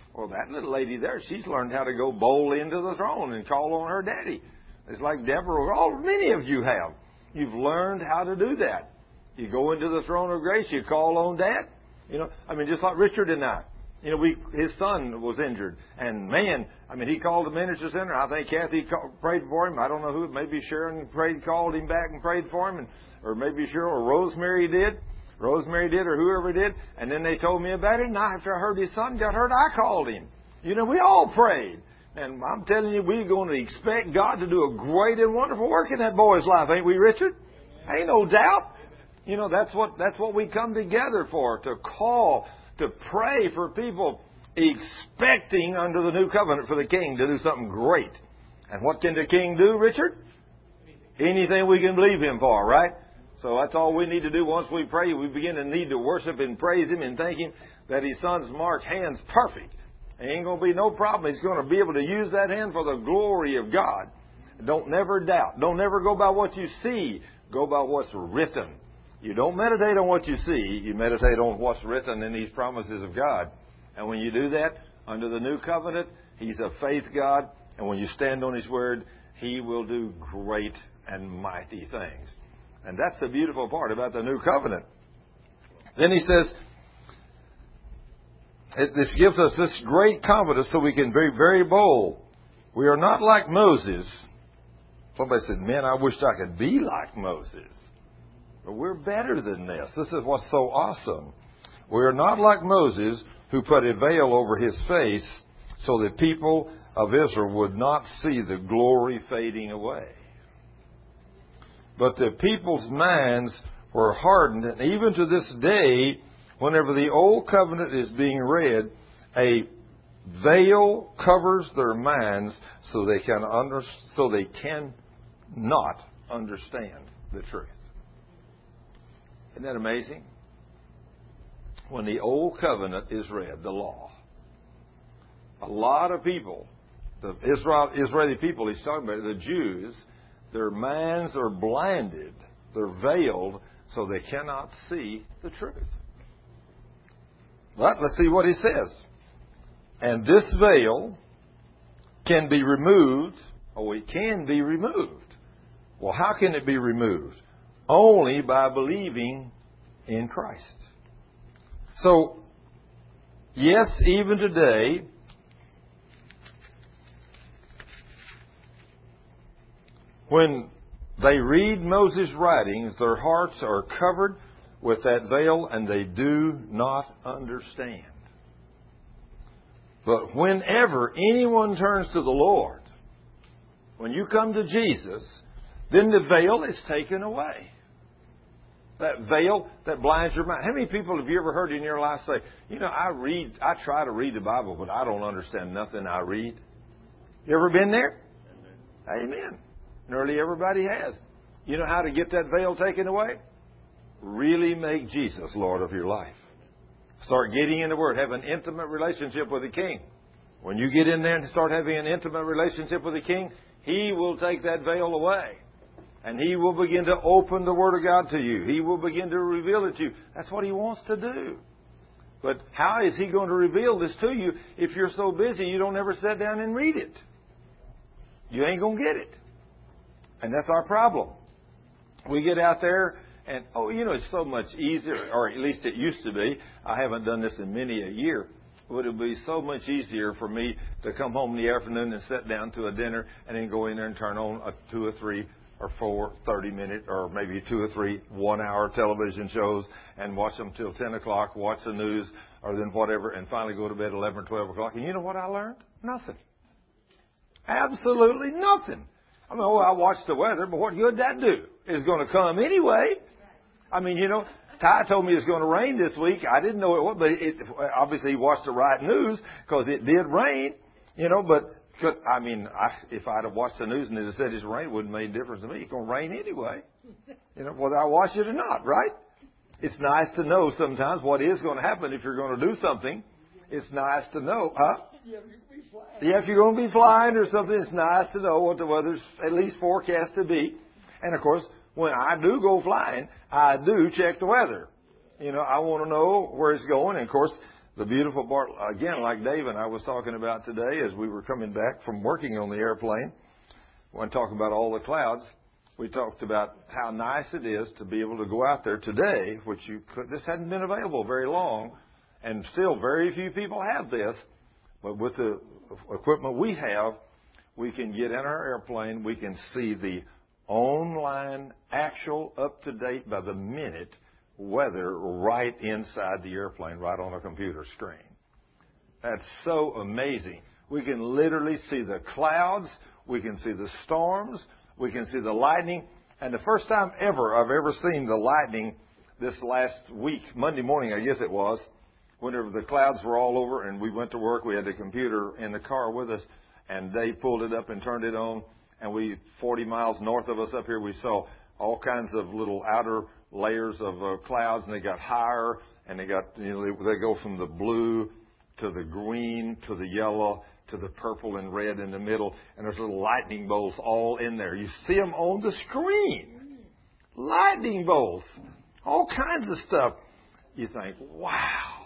Well, that little lady there, she's learned how to go boldly into the throne and call on her daddy. It's like Deborah, all many of you have. You've learned how to do that. You go into the throne of grace, you call on Dad. You know, I mean, just like Richard and I. You know, we his son was injured, and man, I mean, he called the minister center. I think Kathy called, prayed for him. I don't know who. Maybe Sharon prayed, called him back and prayed for him, and or maybe Cheryl or Rosemary did. Rosemary did, or whoever did. And then they told me about it. And after I heard his son got hurt, I called him. You know, we all prayed. And I'm telling you, we're going to expect God to do a great and wonderful work in that boy's life, ain't we, Richard? Ain't no doubt. You know, that's what that's what we come together for, to call, to pray for people expecting under the new covenant for the King to do something great. And what can the King do, Richard? Anything we can believe Him for, right? So that's all we need to do once we pray. We begin to need to worship and praise Him and thank Him that His Son's marked hand's perfect. There ain't going to be no problem. He's going to be able to use that hand for the glory of God. Don't never doubt. Don't never go by what you see. Go by what's written. You don't meditate on what you see. You meditate on what's written in these promises of God. And when you do that, under the new covenant, He's a faith God. And when you stand on His word, He will do great and mighty things. And that's the beautiful part about the new covenant. Then he says, it, this gives us this great confidence so we can be very bold. We are not like Moses. Somebody said, man, I wish I could be like Moses. But we're better than this. This is what's so awesome. We are not like Moses, who put a veil over his face so the people of Israel would not see the glory fading away. But the people's minds were hardened, and even to this day, whenever the Old Covenant is being read, a veil covers their minds so they can under, so they cannot understand the truth. Isn't that amazing? When the Old Covenant is read, the law, a lot of people, the Israel, Israeli people he's talking about, the Jews, their minds are blinded, they're veiled, so they cannot see the truth. But let's see what he says. And this veil can be removed. Oh, it can be removed. Well, how can it be removed? Only by believing in Christ. So, yes, even today, when they read Moses' writings, their hearts are covered with that veil and they do not understand. But whenever anyone turns to the Lord, when you come to Jesus, then the veil is taken away. That veil that blinds your mind. How many people have you ever heard in your life say, you know, I read, I try to read the Bible, but I don't understand nothing I read? You ever been there? Amen. Amen. Nearly everybody has. You know how to get that veil taken away? Really make Jesus Lord of your life. Start getting in the Word. Have an intimate relationship with the King. When you get in there and start having an intimate relationship with the King, He will take that veil away. And He will begin to open the Word of God to you. He will begin to reveal it to you. That's what He wants to do. But how is He going to reveal this to you if you're so busy you don't ever sit down and read it? You ain't going to get it. And that's our problem. We get out there and, oh, you know, it's so much easier, or at least it used to be. I haven't done this in many a year. Would it be so much easier for me to come home in the afternoon and sit down to a dinner and then go in there and turn on a two or three or four thirty-minute or maybe two or three one-hour television shows and watch them till ten o'clock, watch the news, or then whatever, and finally go to bed at eleven or twelve o'clock. And you know what I learned? Nothing. Absolutely nothing. I mean, oh, I watched the weather, but what good that do? It's going to come anyway. I mean, you know, Ty told me it's going to rain this week. I didn't know it was, but it, obviously he watched the right news because it did rain, you know, but could, I mean, I, if I'd have watched the news and it had said it's rain, it wouldn't have made a difference to me. It's going to rain anyway, you know, whether I watch it or not, right? It's nice to know sometimes what is going to happen if you're going to do something. It's nice to know, huh? Yeah, if you're going to be flying or something, it's nice to know what the weather's at least forecast to be. And, of course, when I do go flying, I do check the weather. You know, I want to know where it's going. And, of course, The beautiful part, again, like Dave and I was talking about today as we were coming back from working on the airplane, when talking about all the clouds, we talked about how nice it is to be able to go out there today, which you could, this hadn't been available very long, and still very few people have this. But with the equipment we have, we can get in our airplane, we can see the online, actual, up-to-date, by the minute weather right inside the airplane, right on a computer screen. That's so amazing. We can literally see the clouds, we can see the storms, we can see the lightning. And the first time ever I've ever seen the lightning this last week, Monday morning I guess it was, whenever the clouds were all over and we went to work, we had the computer in the car with us, and they pulled it up and turned it on, and we, forty miles north of us up here, we saw all kinds of little outer layers of uh, clouds, and they got higher, and they got, you know, they, they go from the blue to the green to the yellow to the purple and red in the middle, and there's little lightning bolts all in there. You see them on the screen. Lightning bolts. All kinds of stuff. You think, wow.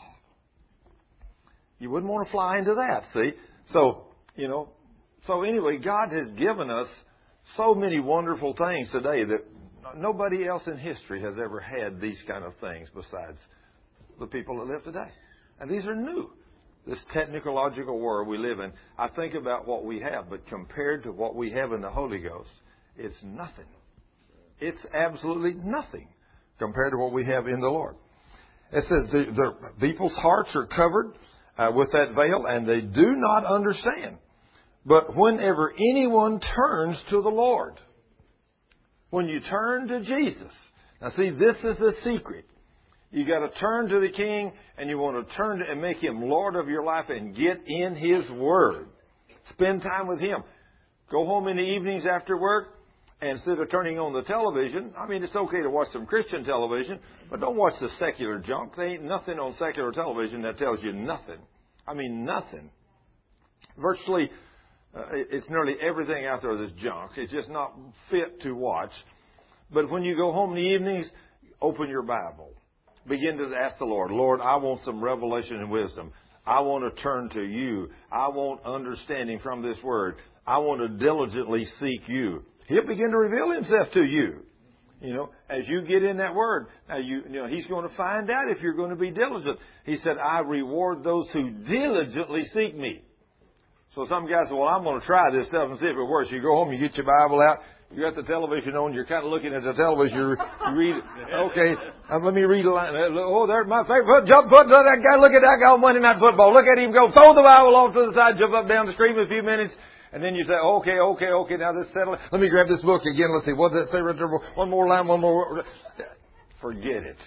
You wouldn't want to fly into that, see? So, you know, so anyway, God has given us so many wonderful things today that nobody else in history has ever had these kind of things besides the people that live today. And these are new. This technological world we live in, I think about what we have, but compared to what we have in the Holy Ghost, it's nothing. It's absolutely nothing compared to what we have in the Lord. It says the, the people's hearts are covered uh, with that veil, and they do not understand. But whenever anyone turns to the Lord, when you turn to Jesus, now see, this is the secret. You got to turn to the King, and you want to turn to and make Him Lord of your life and get in His Word. Spend time with Him. Go home in the evenings after work, and instead of turning on the television, I mean, it's okay to watch some Christian television, but don't watch the secular junk. There ain't nothing on secular television that tells you nothing. I mean, nothing. Virtually, uh, it's nearly everything out there that's junk. It's just not fit to watch. But when you go home in the evenings, open your Bible. Begin to ask the Lord, Lord, I want some revelation and wisdom. I want to turn to you. I want understanding from this Word. I want to diligently seek you. He'll begin to reveal Himself to you. You know, as you get in that Word. Now, you, you know, He's going to find out if you're going to be diligent. He said, I reward those who diligently seek me. So some guys say, well, I'm going to try this stuff and see if it works. You go home, you get your Bible out. You got the television on. You're kind of looking at the television. You read it. Okay, uh, let me read a line. Oh, there's my favorite. Jump, put that guy. Look at that guy on Monday Night Football. Look at him go. Throw the Bible off to the side. Jump up, down the stream in a few minutes. And then you say, okay, okay, okay. Now this settle. Let me grab this book again. Let's see. What does that say right there? One more line, one more. Forget it.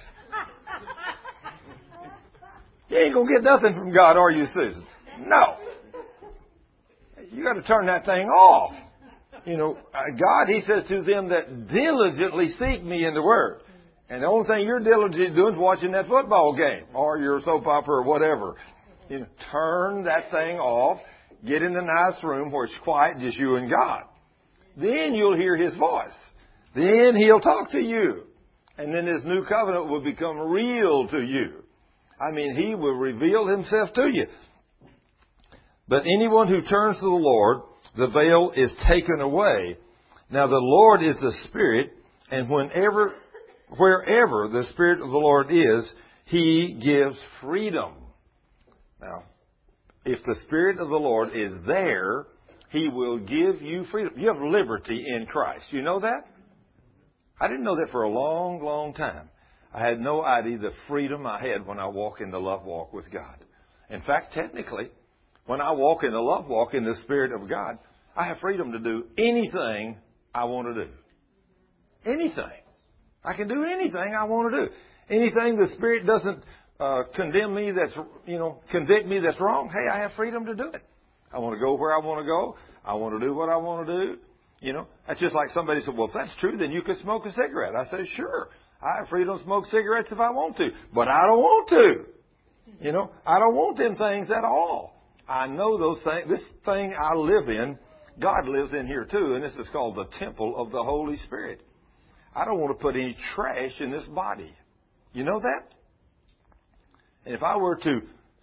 You ain't going to get nothing from God, are you, Susan? No. You got to turn that thing off. You know, God, He says to them that diligently seek me in the Word. And the only thing you're diligently doing is watching that football game or your soap opera or whatever. You know, turn that thing off. Get in a nice room where it's quiet, just you and God. Then you'll hear His voice. Then He'll talk to you. And then His new covenant will become real to you. I mean, He will reveal Himself to you. But anyone who turns to the Lord, the veil is taken away. Now the Lord is the Spirit, and whenever, wherever the Spirit of the Lord is, He gives freedom. Now, if the Spirit of the Lord is there, He will give you freedom. You have liberty in Christ. You know that? I didn't know that for a long, long time. I had no idea the freedom I had when I walk in the love walk with God. In fact, technically, when I walk in the love walk in the Spirit of God, I have freedom to do anything I want to do. Anything. I can do anything I want to do. Anything the Spirit doesn't uh, condemn me that's, you know, convict me that's wrong, hey, I have freedom to do it. I want to go where I want to go. I want to do what I want to do. You know, that's just like somebody said, well, if that's true, then you could smoke a cigarette. I said, sure. I have freedom to smoke cigarettes if I want to. But I don't want to. You know, I don't want them things at all. I know those things. This thing I live in, God lives in here too, and this is called the temple of the Holy Spirit. I don't want to put any trash in this body. You know that? And if I were to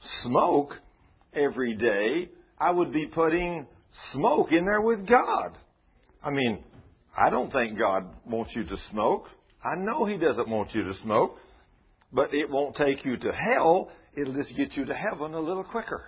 smoke every day, I would be putting smoke in there with God. I mean, I don't think God wants you to smoke. I know He doesn't want you to smoke. But it won't take you to hell. It'll just get you to heaven a little quicker.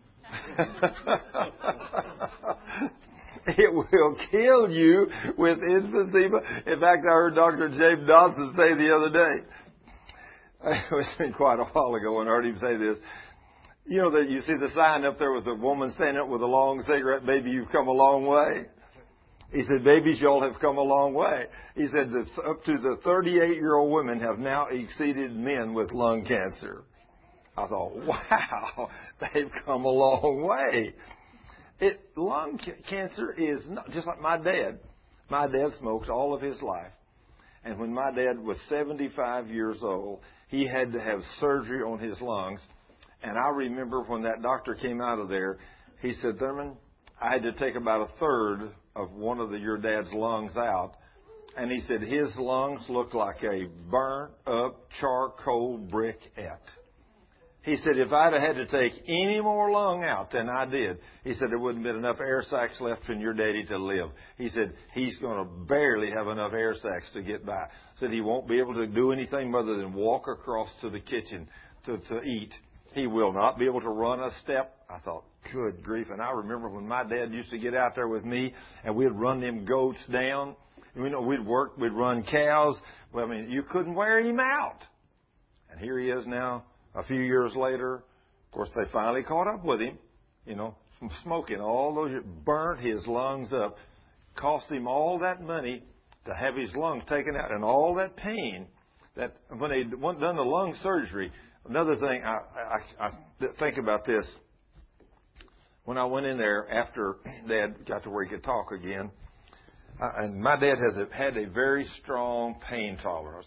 It will kill you with emphysema. In fact, I heard Doctor James Dawson say the other day, it's been quite a while ago when I heard him say this, you know that you see the sign up there with a woman standing up with a long cigarette, baby, you've come a long way. He said, babies, y'all have come a long way. He said that up to the thirty-eight-year-old women have now exceeded men with lung cancer. I thought, wow, they've come a long way. It, lung ca- cancer is not, just like my dad. My dad smoked all of his life. And when my dad was seventy-five years old, he had to have surgery on his lungs. And I remember when that doctor came out of there, he said, Thurman, I had to take about a third of one of the, your dad's lungs out. And he said his lungs looked like a burnt up charcoal briquette. He said if I'd have had to take any more lung out than I did, he said there wouldn't have been enough air sacs left in your daddy to live. He said he's going to barely have enough air sacs to get by. Said he won't be able to do anything other than walk across to the kitchen to, to eat. He will not be able to run a step. I thought, good grief. And I remember when my dad used to get out there with me and we'd run them goats down. You know, we'd work, we'd run cows. Well, I mean, you couldn't wear him out. And here he is now. A few years later, of course, they finally caught up with him, you know, smoking all those years, burnt his lungs up, cost him all that money to have his lungs taken out and all that pain that when they done the lung surgery. Another thing, I, I, I think about this. When I went in there after Dad got to where he could talk again, I, and my dad has a, had a very strong pain tolerance.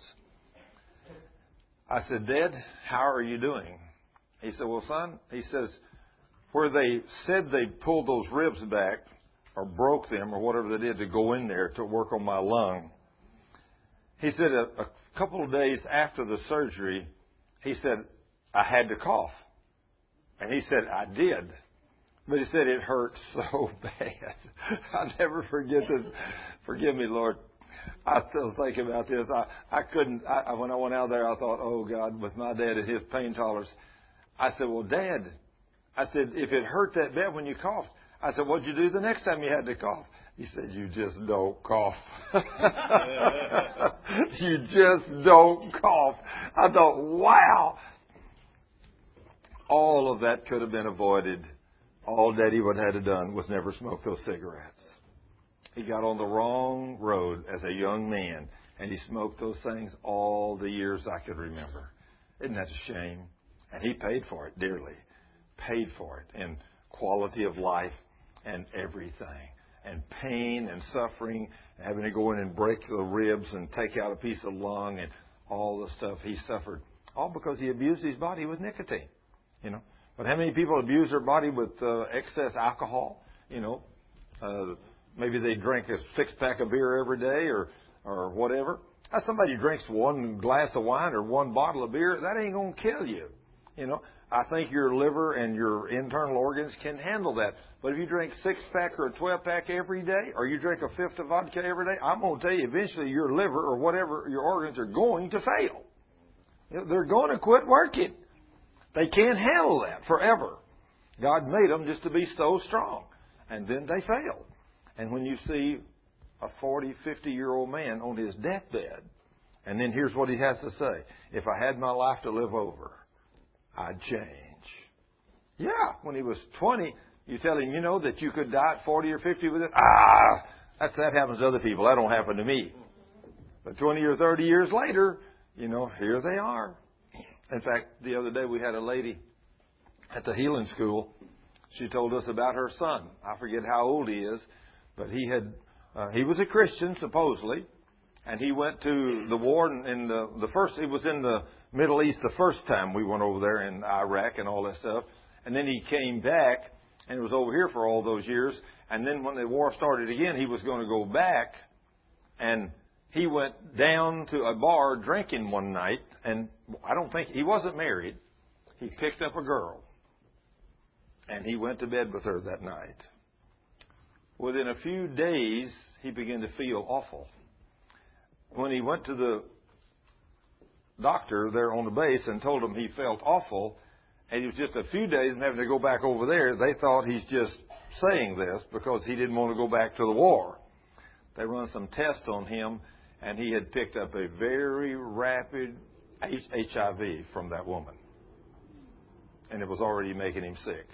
I said, Dad, how are you doing? He said, well, son, he says, where they said they pulled those ribs back or broke them or whatever they did to go in there to work on my lung. He said a, a couple of days after the surgery, he said, I had to cough. And he said, I did. But he said it hurt so bad. I'll never forget this. Forgive me, Lord. I still think about this. I, I couldn't, I, when I went out there, I thought, oh, God, with my dad and his pain tolerance. I said, well, Dad, I said, if it hurt that bad when you coughed, I said, what'd you do the next time you had to cough? He said, you just don't cough. You just don't cough. I thought, wow. All of that could have been avoided. All Daddy would have had to done was never smoke those cigarettes. He got on the wrong road as a young man, and he smoked those things all the years I could remember. Isn't that a shame? And he paid for it dearly. Paid for it in quality of life and everything. And pain and suffering, having to go in and break the ribs and take out a piece of lung and all the stuff he suffered. All because he abused his body with nicotine. You know. But how many people abuse their body with uh, excess alcohol? You know. Uh, maybe they drink a six-pack of beer every day or, or whatever. Now, somebody drinks one glass of wine or one bottle of beer, that ain't going to kill you. You know. I think your liver and your internal organs can handle that. But if you drink six-pack or a twelve-pack every day, or you drink a fifth of vodka every day, I'm going to tell you, eventually your liver or whatever your organs are going to fail. You know, they're going to quit working. They can't handle that forever. God made them just to be so strong. And then they fail. And when you see a forty, fifty-year-old man on his deathbed, and then here's what he has to say. If I had my life to live over, I'd change. Yeah, when he was twenty, you tell him, you know, that you could die at forty or fifty with it. Ah, that's, that happens to other people. That don't happen to me. But twenty or thirty years later, you know, here they are. In fact, the other day we had a lady at the healing school. She told us about her son. I forget how old he is, but he had uh, he was a Christian supposedly, and he went to the war in, in the the first. He was in the Middle East the first time we went over there in Iraq and all that stuff, and then he came back and was over here for all those years. And then when the war started again, he was going to go back, and he went down to a bar drinking one night, and I don't think he wasn't married. He picked up a girl. and he went to bed with her that night. Within a few days, he began to feel awful. When he went to the doctor there on the base and told him he felt awful, and he was just a few days and having to go back over there, they thought he's just saying this because he didn't want to go back to the war. They run some tests on him, and he had picked up a very rapid H I V from that woman. And it was already making him sick.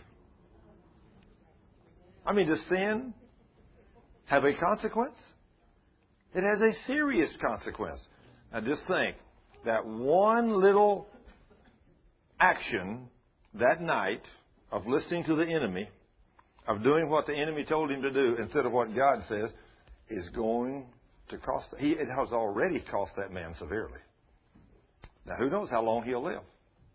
I mean, does sin have a consequence? It has a serious consequence. Now just think, that one little action that night of listening to the enemy, of doing what the enemy told him to do instead of what God says, is going to cost. He, it has already cost that man severely. Now, who knows how long he'll live?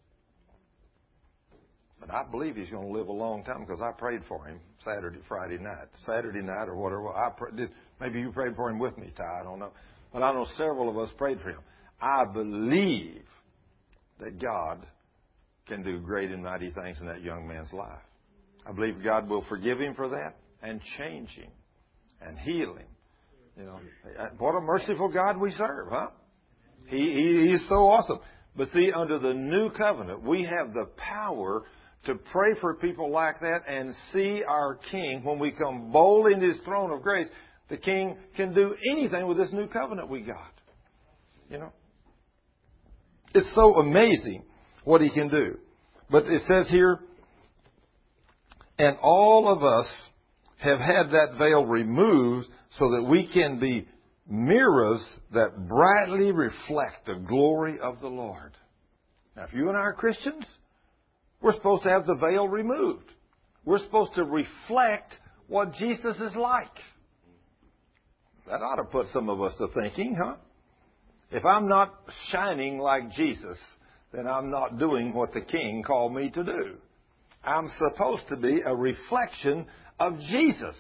But I believe he's going to live a long time because I prayed for him Saturday, Friday night, Saturday night or whatever. I pray, did, maybe you prayed for him with me, Ty. I don't know. But I know several of us prayed for him. I believe that God can do great and mighty things in that young man's life. I believe God will forgive him for that and change him and heal him. You know, what a merciful God we serve, huh? He, he He's so awesome. But see, under the new covenant, we have the power to pray for people like that and see our King, when we come boldly into His throne of grace, the King can do anything with this new covenant we got. You know? It's so amazing what He can do. But it says here, and all of us have had that veil removed so that we can be mirrors that brightly reflect the glory of the Lord. Now, if you and I are Christians, we're supposed to have the veil removed. We're supposed to reflect what Jesus is like. That ought to put some of us to thinking, huh? If I'm not shining like Jesus, then I'm not doing what the King called me to do. I'm supposed to be a reflection of Jesus.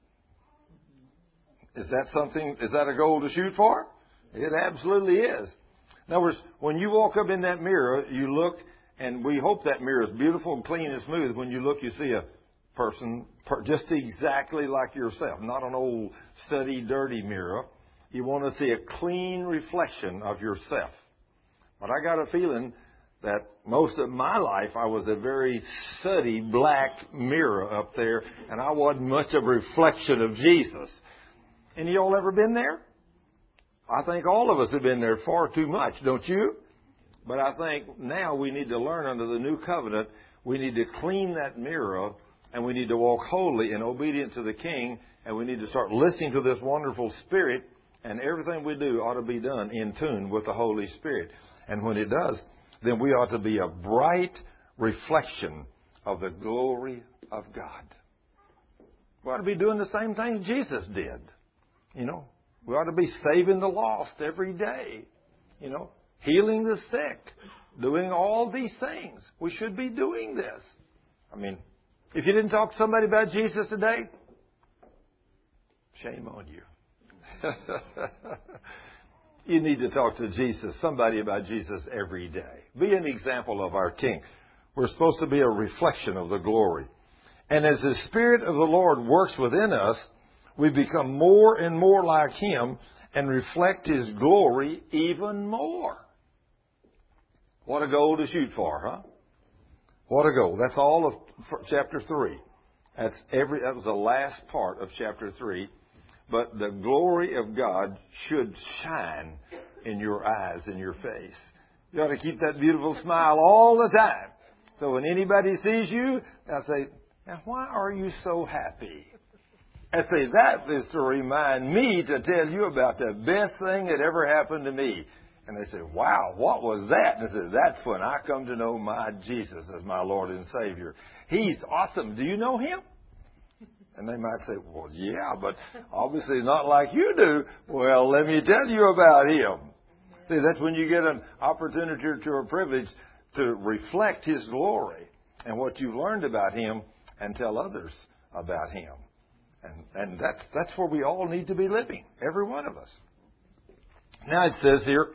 Is that something, is that a goal to shoot for? It absolutely is. In other words, when you walk up in that mirror, you look, and we hope that mirror is beautiful and clean and smooth. When you look, you see a person just exactly like yourself, not an old, sooty, dirty mirror. You want to see a clean reflection of yourself. But I got a feeling that most of my life I was a very sooty black mirror up there, and I wasn't much of a reflection of Jesus. Any of y'all ever been there? I think all of us have been there far too much, don't you? But I think now we need to learn under the new covenant, we need to clean that mirror, and we need to walk holy and obedient to the King, and we need to start listening to this wonderful Spirit, and everything we do ought to be done in tune with the Holy Spirit. And when it does, then we ought to be a bright reflection of the glory of God. We ought to be doing the same thing Jesus did. You know, we ought to be saving the lost every day. You know, healing the sick, doing all these things. We should be doing this. I mean, if you didn't talk to somebody about Jesus today, shame on you. You need to talk to Jesus, somebody about Jesus every day. Be an example of our King. We're supposed to be a reflection of the glory. And as the Spirit of the Lord works within us, we become more and more like Him and reflect His glory even more. What a goal to shoot for, huh? What a goal. That's all of chapter three. That's every, that was the last part of chapter three. But the glory of God should shine in your eyes, in your face. You ought to keep that beautiful smile all the time. So when anybody sees you, they'll say, now why are you so happy? And say, that is to remind me to tell you about the best thing that ever happened to me. And they say, wow, what was that? And I say, that's when I come to know my Jesus as my Lord and Savior. He's awesome. Do you know Him? And they might say, well, yeah, but obviously not like you do. Well, let me tell you about Him. See, that's when you get an opportunity or a privilege to reflect His glory and what you've learned about Him and tell others about Him. And, and that's, that's where we all need to be living, every one of us. Now it says here,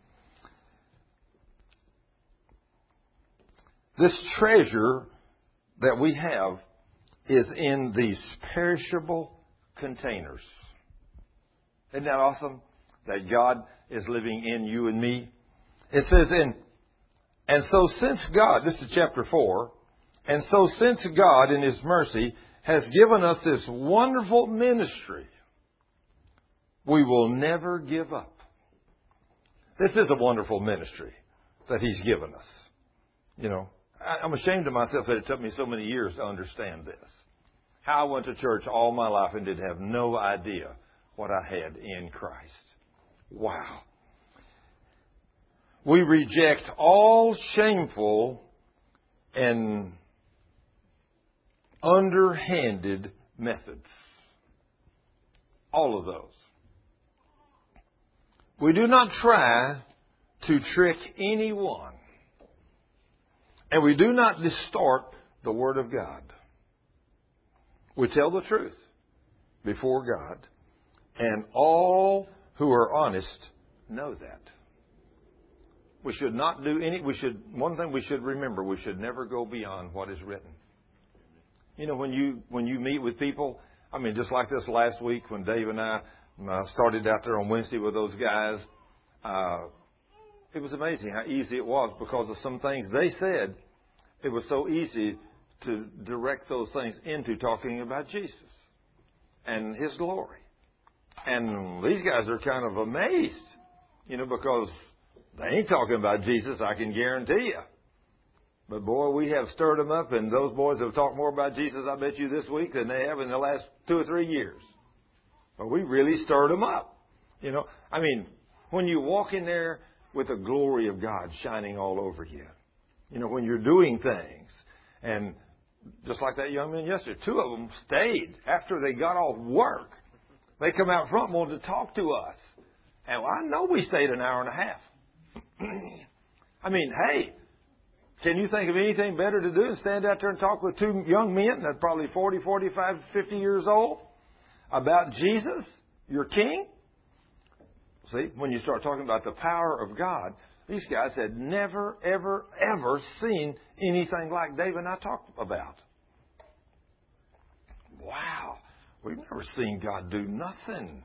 this treasure that we have is in these perishable containers. Isn't that awesome? That God is living in you and me. It says in, and so since God, this is chapter four, and so since God in His mercy has given us this wonderful ministry, we will never give up. This is a wonderful ministry that He's given us. You know, I'm ashamed of myself that it took me so many years to understand this. How I went to church all my life and did have no idea what I had in Christ. Wow. We reject all shameful and underhanded methods. All of those. We do not try to trick anyone. And we do not distort the Word of God. We tell the truth before God. And all who are honest know that. We should not do any, we should, one thing we should remember, we should never go beyond what is written. You know, when you, when you meet with people, I mean, just like this last week when Dave and I uh, started out there on Wednesday with those guys, uh, it was amazing how easy it was because of some things they said. It was so easy to direct those things into talking about Jesus and His glory. And these guys are kind of amazed, you know, because they ain't talking about Jesus, I can guarantee you. But boy, we have stirred them up, and those boys have talked more about Jesus, I bet you, this week than they have in the last two or three years. But we really stirred them up. You know, I mean, when you walk in there with the glory of God shining all over you, you know, when you're doing things, and just like that young man yesterday, two of them stayed after they got off work. They come out front and wanted to talk to us. And I know we stayed an hour and a half. I mean, hey, can you think of anything better to do than stand out there and talk with two young men that are probably forty, forty-five, fifty years old about Jesus, your King? See, when you start talking about the power of God, these guys had never, ever, ever seen anything like Dave and I talked about. Wow, we've never seen God do nothing.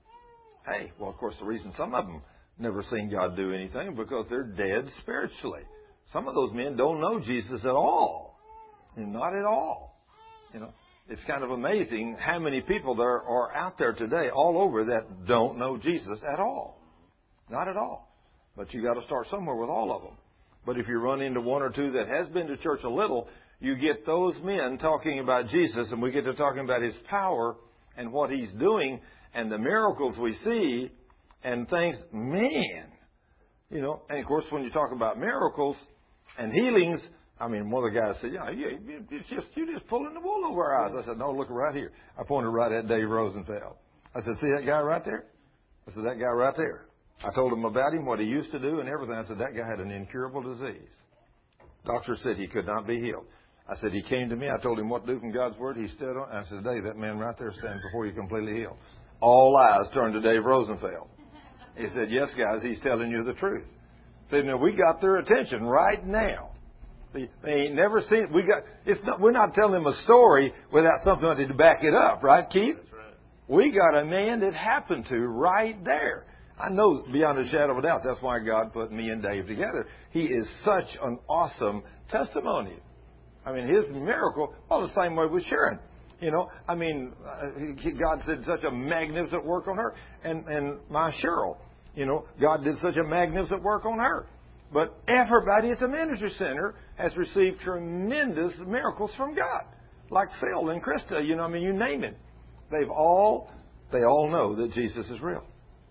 Hey, well, of course, the reason some of them never seen God do anything because they're dead spiritually. Some of those men don't know Jesus at all. Not at all. You know, it's kind of amazing how many people there are out there today all over that don't know Jesus at all. Not at all. But you got to start somewhere with all of them. But if you run into one or two that has been to church a little, you get those men talking about Jesus, and we get to talking about His power and what He's doing and the miracles we see and things. Man, you know, and of course when you talk about miracles and healings, I mean, one of the guys said, yeah, you, it's just, you're just pulling the wool over our eyes. I said, no, look right here. I pointed right at Dave Rosenfeld. I said, see that guy right there? I said, that guy right there. I told him about him, what he used to do and everything. I said, that guy had an incurable disease. Doctor said he could not be healed. I said, he came to me. I told him what to do from God's Word. He stood on. I said, Dave, that man right there stands before you completely healed. All eyes turned to Dave Rosenfeld. He said, yes, guys, he's telling you the truth. I said, no, we got their attention right now. They, they ain't never seen it. We got, it's not, we're not telling them a story without something to back it up, right, Keith? That's right. We got a man that happened to right there. I know beyond a shadow of a doubt that's why God put me and Dave together. He is such an awesome testimony. I mean, his miracle, well, the same way with Sharon. You know, I mean, God did such a magnificent work on her. And, and my Cheryl, you know, God did such a magnificent work on her. But everybody at the ministry center has received tremendous miracles from God. Like Phil and Krista, you know, I mean, you name it. They've all, they all know that Jesus is real.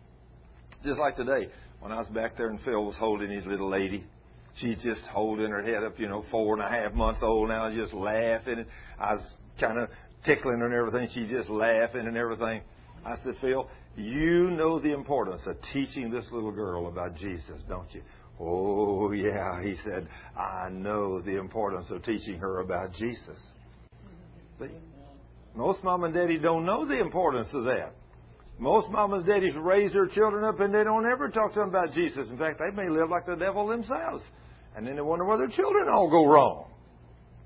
Just like today, when I was back there and Phil was holding his little lady. She's just holding her head up, you know, four and a half months old now, just laughing. I was kind of tickling her and everything. She's just laughing and everything. I said, Phil, you know the importance of teaching this little girl about Jesus, don't you? Oh, yeah, he said, I know the importance of teaching her about Jesus. See? Most mom and daddy don't know the importance of that. Most mom and daddies raise their children up and they don't ever talk to them about Jesus. In fact, they may live like the devil themselves. And then they wonder why their children all go wrong.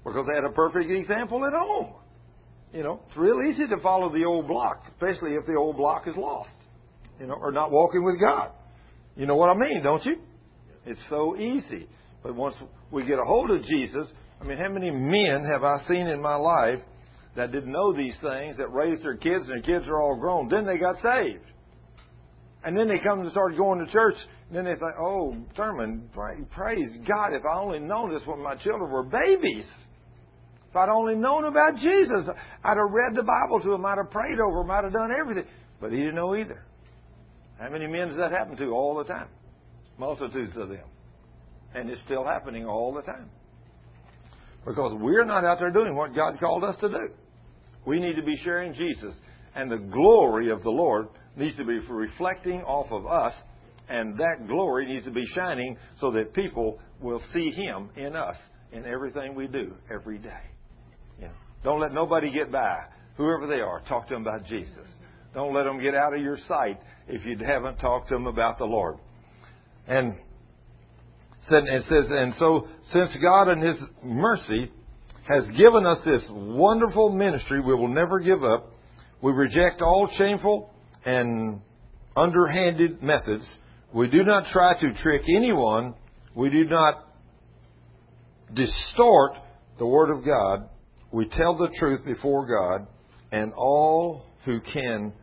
because they had a perfect example at home. You know, it's real easy to follow the old block, especially if the old block is lost, you know, or not walking with God. You know what I mean, don't you? It's so easy. But once we get a hold of Jesus, I mean, how many men have I seen in my life that didn't know these things, that raised their kids, and their kids are all grown. Then they got saved. And then they come and start going to church, and then they think, oh, Thurman, praise God, if I only known this when my children were babies. If I'd only known about Jesus, I'd have read the Bible to him, I'd have prayed over him, I'd have done everything. But he didn't know either. How many men does that happen to all the time? Multitudes of them. And it's still happening all the time. Because we're not out there doing what God called us to do. We need to be sharing Jesus. And the glory of the Lord needs to be reflecting off of us. And that glory needs to be shining so that people will see Him in us in everything we do every day. You know, don't let nobody get by. Whoever they are, talk to them about Jesus. Don't let them get out of your sight if you haven't talked to them about the Lord. And it says, and so since God in His mercy has given us this wonderful ministry we will never give up, we reject all shameful and underhanded methods. We do not try to trick anyone. We do not distort the Word of God. We tell the truth before God, and all who can,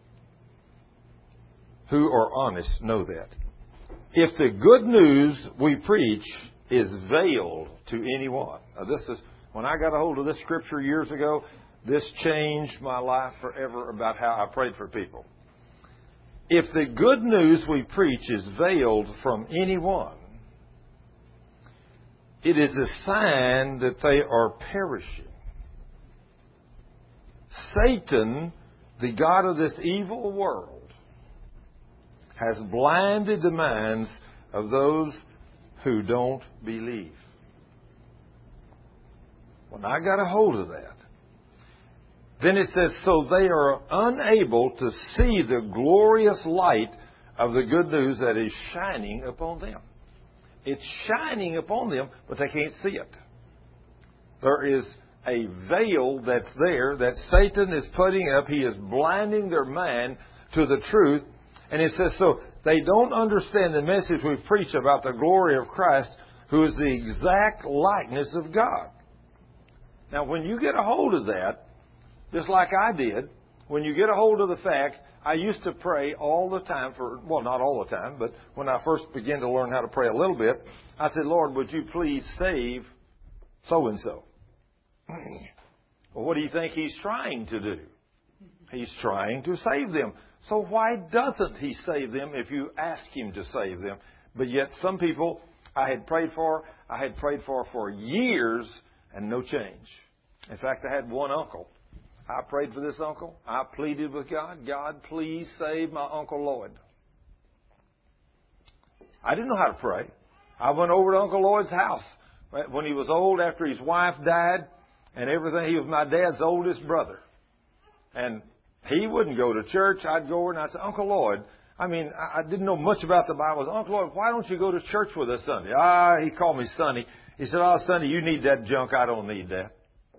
who are honest, know that. If the good news we preach is veiled to anyone. Now this is, when I got a hold of this scripture years ago, this changed my life forever about how I prayed for people. If the good news we preach is veiled from anyone, it is a sign that they are perishing. Satan, the god of this evil world, has blinded the minds of those who don't believe. When I got a hold of that, then it says, so they are unable to see the glorious light of the good news that is shining upon them. It's shining upon them, but they can't see it. There is a veil that's there that Satan is putting up. He is blinding their mind to the truth. And it says, so they don't understand the message we preach about the glory of Christ, who is the exact likeness of God. Now, when you get a hold of that, just like I did, when you get a hold of the fact, I used to pray all the time for, well, not all the time, but when I first began to learn how to pray a little bit, I said, Lord, would you please save so-and-so? Well, what do you think He's trying to do? He's trying to save them. So why doesn't He save them if you ask Him to save them? But yet some people I had prayed for, I had prayed for for years and no change. In fact, I had one uncle. I prayed for this uncle. I pleaded with God, God, please save my Uncle Lloyd. I didn't know how to pray. I went over to Uncle Lloyd's house when he was old, after his wife died and everything. He was my dad's oldest brother. And he wouldn't go to church. I'd go over and I'd say, Uncle Lloyd, I mean, I didn't know much about the Bible. I said, Uncle Lloyd, why don't you go to church with us Sunday? Ah, he called me Sonny. He said, oh, Sonny, you need that junk. I don't need that.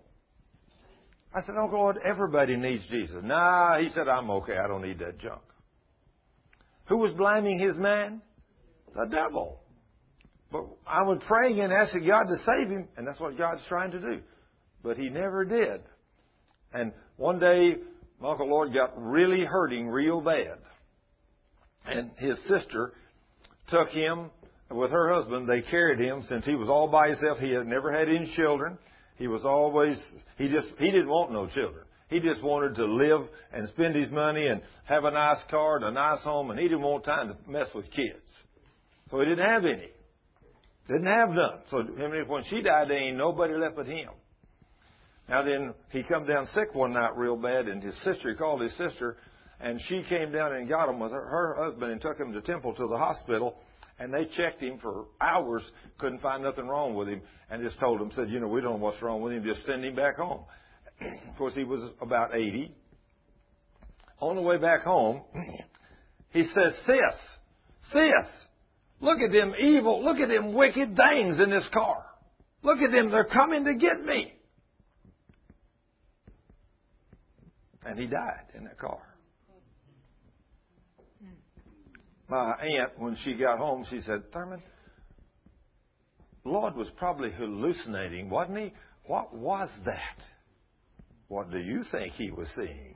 I said, Uncle Lloyd, everybody needs Jesus. Nah, he said, I'm okay. I don't need that junk. Who was blinding his man? The devil. But I was praying and asking God to save him, and that's what God's trying to do. But He never did. And one day, Uncle Lloyd got really hurting real bad. And his sister took him with her husband. They carried him since he was all by himself. He had never had any children. He was always, he just, he didn't want no children. He just wanted to live and spend his money and have a nice car and a nice home, and he didn't want time to mess with kids. So he didn't have any. Didn't have none. So I mean, when she died, there ain't nobody left but him. Now then, he come down sick one night real bad, and his sister, he called his sister, and she came down and got him with her, her husband and took him to Temple to the hospital. And they checked him for hours, couldn't find nothing wrong with him, and just told him, said, you know, we don't know what's wrong with him, just send him back home. Of course, he was about eighty. On the way back home, he says, sis, sis, look at them evil, look at them wicked things in this car. Look at them. They're coming to get me. And he died in that car. My aunt, when she got home, she said, Thurman, Lord was probably hallucinating, wasn't he? What was that? What do you think he was seeing?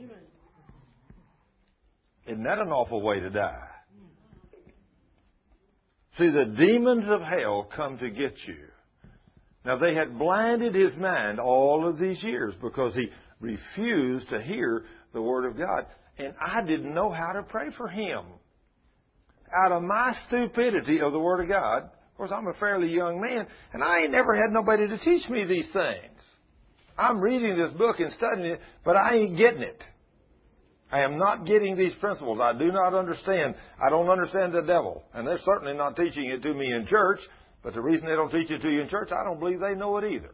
Isn't that an awful way to die? See, the demons of hell come to get you. Now, they had blinded his mind all of these years because he refused to hear the Word of God. And I didn't know how to pray for him. Out of my stupidity of the Word of God, of course, I'm a fairly young man, and I ain't never had nobody to teach me these things. I'm reading this book and studying it, but I ain't getting it. I am not getting these principles. I do not understand. I don't understand the devil. And they're certainly not teaching it to me in church. But the reason they don't teach it to you in church, I don't believe they know it either.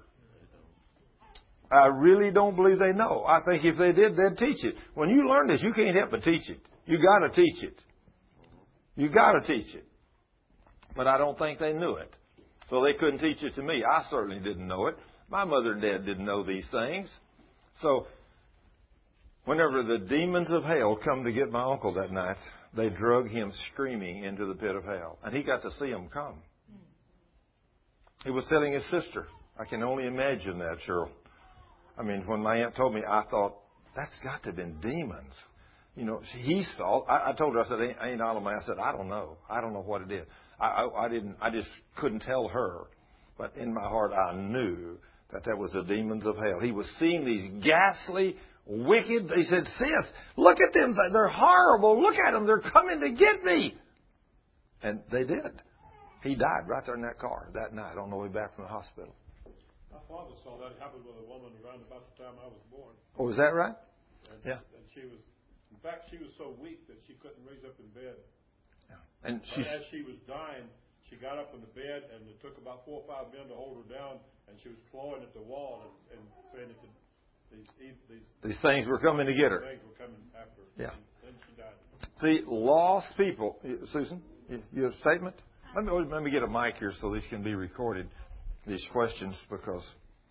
I really don't believe they know. I think if they did, they'd teach it. When you learn this, you can't help but teach it. You got to teach it. You got to teach it. But I don't think they knew it. So they couldn't teach it to me. I certainly didn't know it. My mother and dad didn't know these things. So whenever the demons of hell come to get my uncle that night, they drug him screaming into the pit of hell. And he got to see them come. He was telling his sister. I can only imagine that, Cheryl. I mean, when my aunt told me, I thought, that's got to have been demons. You know, he saw. I, I told her, I said, ain't all of my. I said, I don't know. I don't know what it is. I, I, I didn't. I just couldn't tell her. But in my heart, I knew that that was the demons of hell. He was seeing these ghastly, wicked. He said, sis, look at them. They're horrible. Look at them. They're coming to get me. And they did. He died right there in that car that night on the way back from the hospital.
My father saw that happen with a woman around about the time I was born.
Oh, is that right?
And,
yeah.
And she was, in fact, she was so weak that she couldn't raise up in bed.
Yeah. And
she, as she was dying, she got up in the bed, and it took about four or five men to hold her down, and she was clawing at the wall and, and saying that the, these, these
these things were coming to get her.
Things were coming after her.
Yeah.
And then she died.
See, lost people. Susan, you, you have a statement? Let me, let me get a mic here so these can be recorded, these questions, because...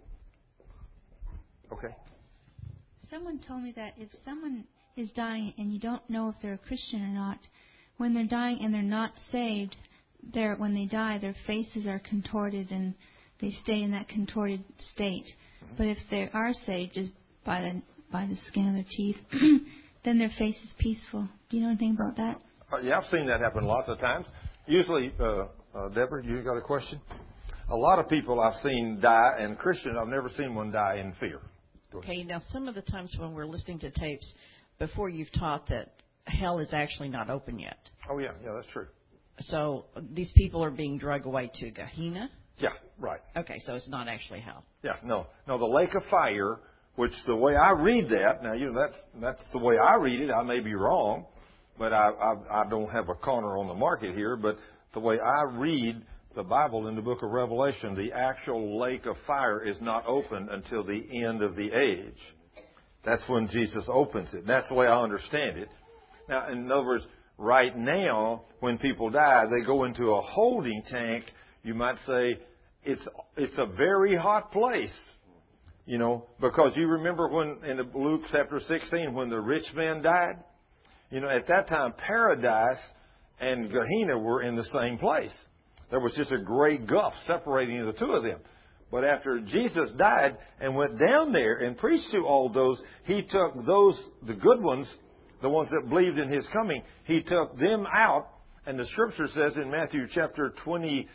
Okay.
Someone told me that if someone is dying and you don't know if they're a Christian or not, when they're dying and they're not saved, they're, when they die, their faces are contorted and they stay in that contorted state. Mm-hmm. But if they are saved just by the, by the skin of their teeth, then their face is peaceful. Do you know anything about that?
Uh, yeah, I've seen that happen lots of times. Usually, uh, uh, Deborah, you got a question? A lot of people I've seen die, and Christian, I've never seen one die in fear.
Okay, now some of the times when we're listening to tapes, before you've taught that hell is actually not open yet.
Oh, yeah, yeah, that's true.
So these people are being dragged away to Gehenna?
Yeah, right.
Okay, so it's not actually hell.
Yeah, no. No, the lake of fire, which the way I read that, now, you know, that's, that's the way I read it. I may be wrong. But I, I, I don't have a corner on the market here. But the way I read the Bible in the book of Revelation, the actual lake of fire is not opened until the end of the age. That's when Jesus opens it. That's the way I understand it. Now, in other words, right now, when people die, they go into a holding tank. You might say it's it's a very hot place. You know, because you remember when in Luke chapter sixteen, when the rich man died? You know, at that time, paradise and Gehenna were in the same place. There was just a great gulf separating the two of them. But after Jesus died and went down there and preached to all those, he took those, the good ones, the ones that believed in his coming, he took them out. And the scripture says in Matthew chapter twenty-six,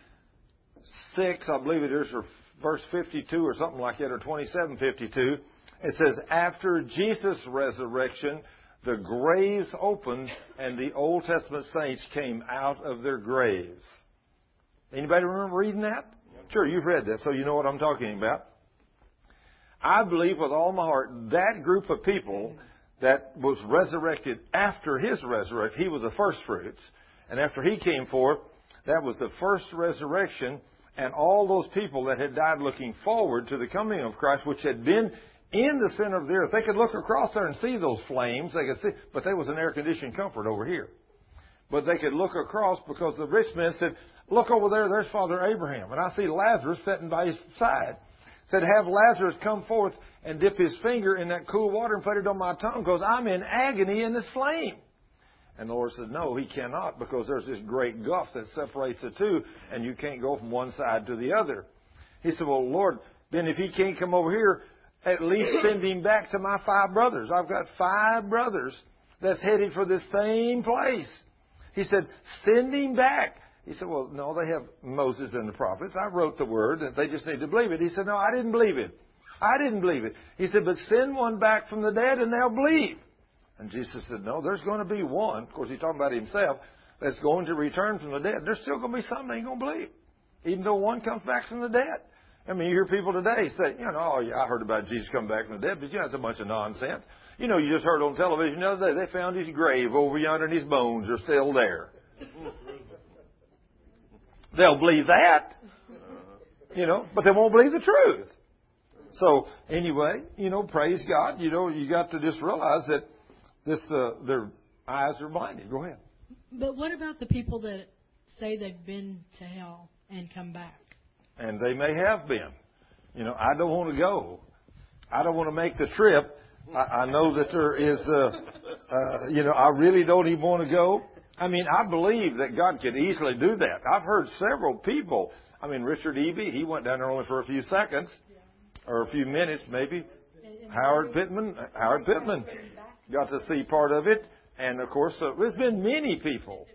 I believe it is, or verse fifty-two or something like that, or twenty-seven fifty-two, it says, after Jesus' resurrection, the graves opened and the Old Testament saints came out of their graves. Anybody remember reading that? Sure, you've read that, so you know what I'm talking about. I believe with all my heart that group of people that was resurrected after his resurrection, he was the first fruits, and after he came forth, that was the first resurrection, and all those people that had died looking forward to the coming of Christ, which had been in the center of the earth. They could look across there and see those flames. They could see, but there was an air-conditioned comfort over here. But they could look across because the rich man said,
look over there, there's Father Abraham. And I see Lazarus sitting by his side. Said, have Lazarus come forth and dip his finger in that cool water and put it on my tongue, because I'm in agony in this flame. And the Lord said, no, he cannot, because there's this great gulf that separates the two, and you can't go from one side to the other. He said, well, Lord, then if he can't come over here, at least send him back to my five brothers. I've got five brothers that's headed for the same place. He said, send him back. He said, well, no, they have Moses and the prophets. I wrote the word, and they just need to believe it. He said, no, I didn't believe it. I didn't believe it. He said, but send one back from the dead, and they'll believe. And Jesus said, no, there's going to be one. Of course, he's talking about himself, that's going to return from the dead. There's still going to be some that ain't going to believe, even though one comes back from the dead. I mean, you hear people today say, you know, oh, yeah, I heard about Jesus coming back from the dead, but you know, that's a bunch of nonsense. You know, you just heard on television the other day, they found his grave over yonder and his bones are still there. They'll believe that, you know, but they won't believe the truth. So, anyway, you know, praise God. You know, you got to just realize that this, uh, their eyes are blinded. Go ahead.
But what about the people that say they've been to hell and come back?
And they may have been. You know, I don't want to go. I don't want to make the trip. I, I know that there is, uh, uh, you know, I really don't even want to go. I mean, I believe that God could easily do that. I've heard several people. I mean, Richard Eby, he went down there only for a few seconds, or a few minutes maybe. Howard Pittman, Howard Pittman got to see part of it. And, of course, uh, there's been many people.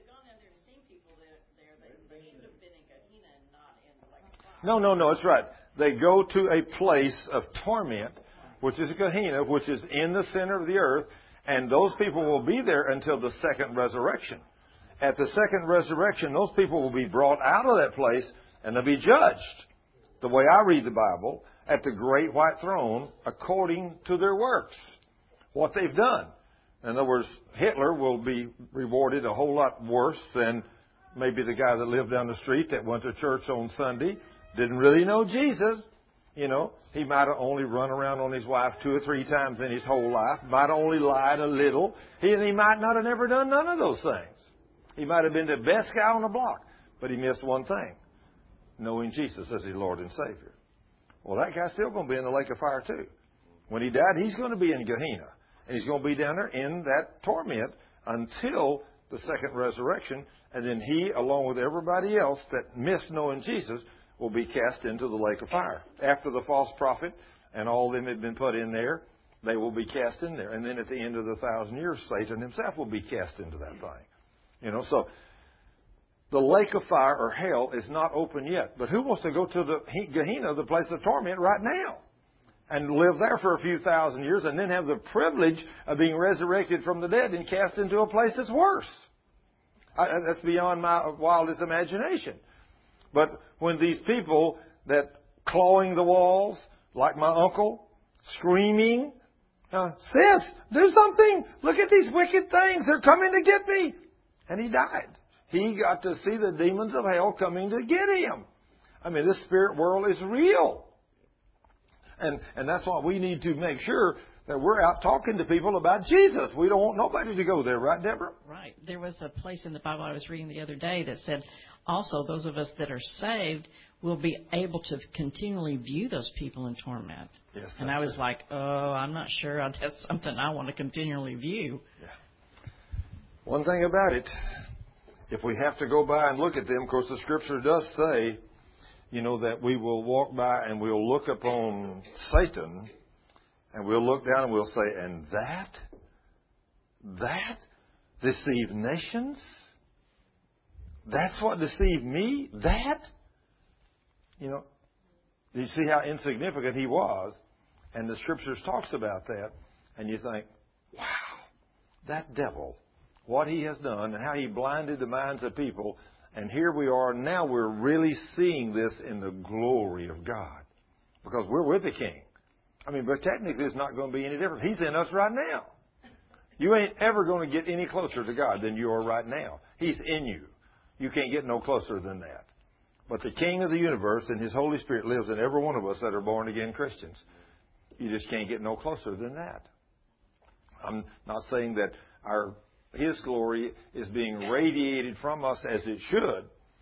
No, no, no, it's right. They go to a place of torment, which is a Gehenna, which is in the center of the earth, and those people will be there until the second resurrection. At the second resurrection, those people will be brought out of that place, and they'll be judged, the way I read the Bible, at the great white throne, according to their works, what they've done. In other words, Hitler will be rewarded a whole lot worse than maybe the guy that lived down the street that went to church on Sunday, didn't really know Jesus. You know, he might have only run around on his wife two or three times in his whole life, might have only lied a little. He, he might not have never done none of those things. He might have been the best guy on the block, but he missed one thing, knowing Jesus as his Lord and Savior. Well, that guy's still going to be in the lake of fire too. When he died, he's going to be in Gehenna. And he's going to be down there in that torment until the second resurrection. And then he, along with everybody else that missed knowing Jesus, will be cast into the lake of fire. After the false prophet and all of them had been put in there, they will be cast in there. And then at the end of the thousand years, Satan himself will be cast into that thing. You know, so the lake of fire or hell is not open yet. But who wants to go to the Gehenna, the place of torment, right now? And live there for a few thousand years and then have the privilege of being resurrected from the dead and cast into a place that's worse. I, that's beyond my wildest imagination. But when these people that clawing the walls, like my uncle, screaming, uh, sis, do something. Look at these wicked things. They're coming to get me. And he died. He got to see the demons of hell coming to get him. I mean, this spirit world is real. And and that's why we need to make sure that we're out talking to people about Jesus. We don't want nobody to go there, right, Deborah?
Right. There was a place in the Bible I was reading the other day that said also those of us that are saved will be able to continually view those people in torment.
Yes,
and I was it. like, oh, I'm not sure that's something I want to continually view.
Yeah. One thing about it, if we have to go by and look at them, of course the Scripture does say, you know, that we will walk by and we'll look upon Satan and we'll look down and we'll say, and that, that deceived nations? That's what deceived me? That? You know, you see how insignificant he was, and the Scriptures talks about that, and you think, wow, that devil, what he has done and how he blinded the minds of people. And here we are, now we're really seeing this in the glory of God. Because we're with the King. I mean, but technically it's not going to be any different. He's in us right now. You ain't ever going to get any closer to God than you are right now. He's in you. You can't get no closer than that. But the King of the universe and His Holy Spirit lives in every one of us that are born again Christians. You just can't get no closer than that. I'm not saying that our His glory is being radiated from us as it should,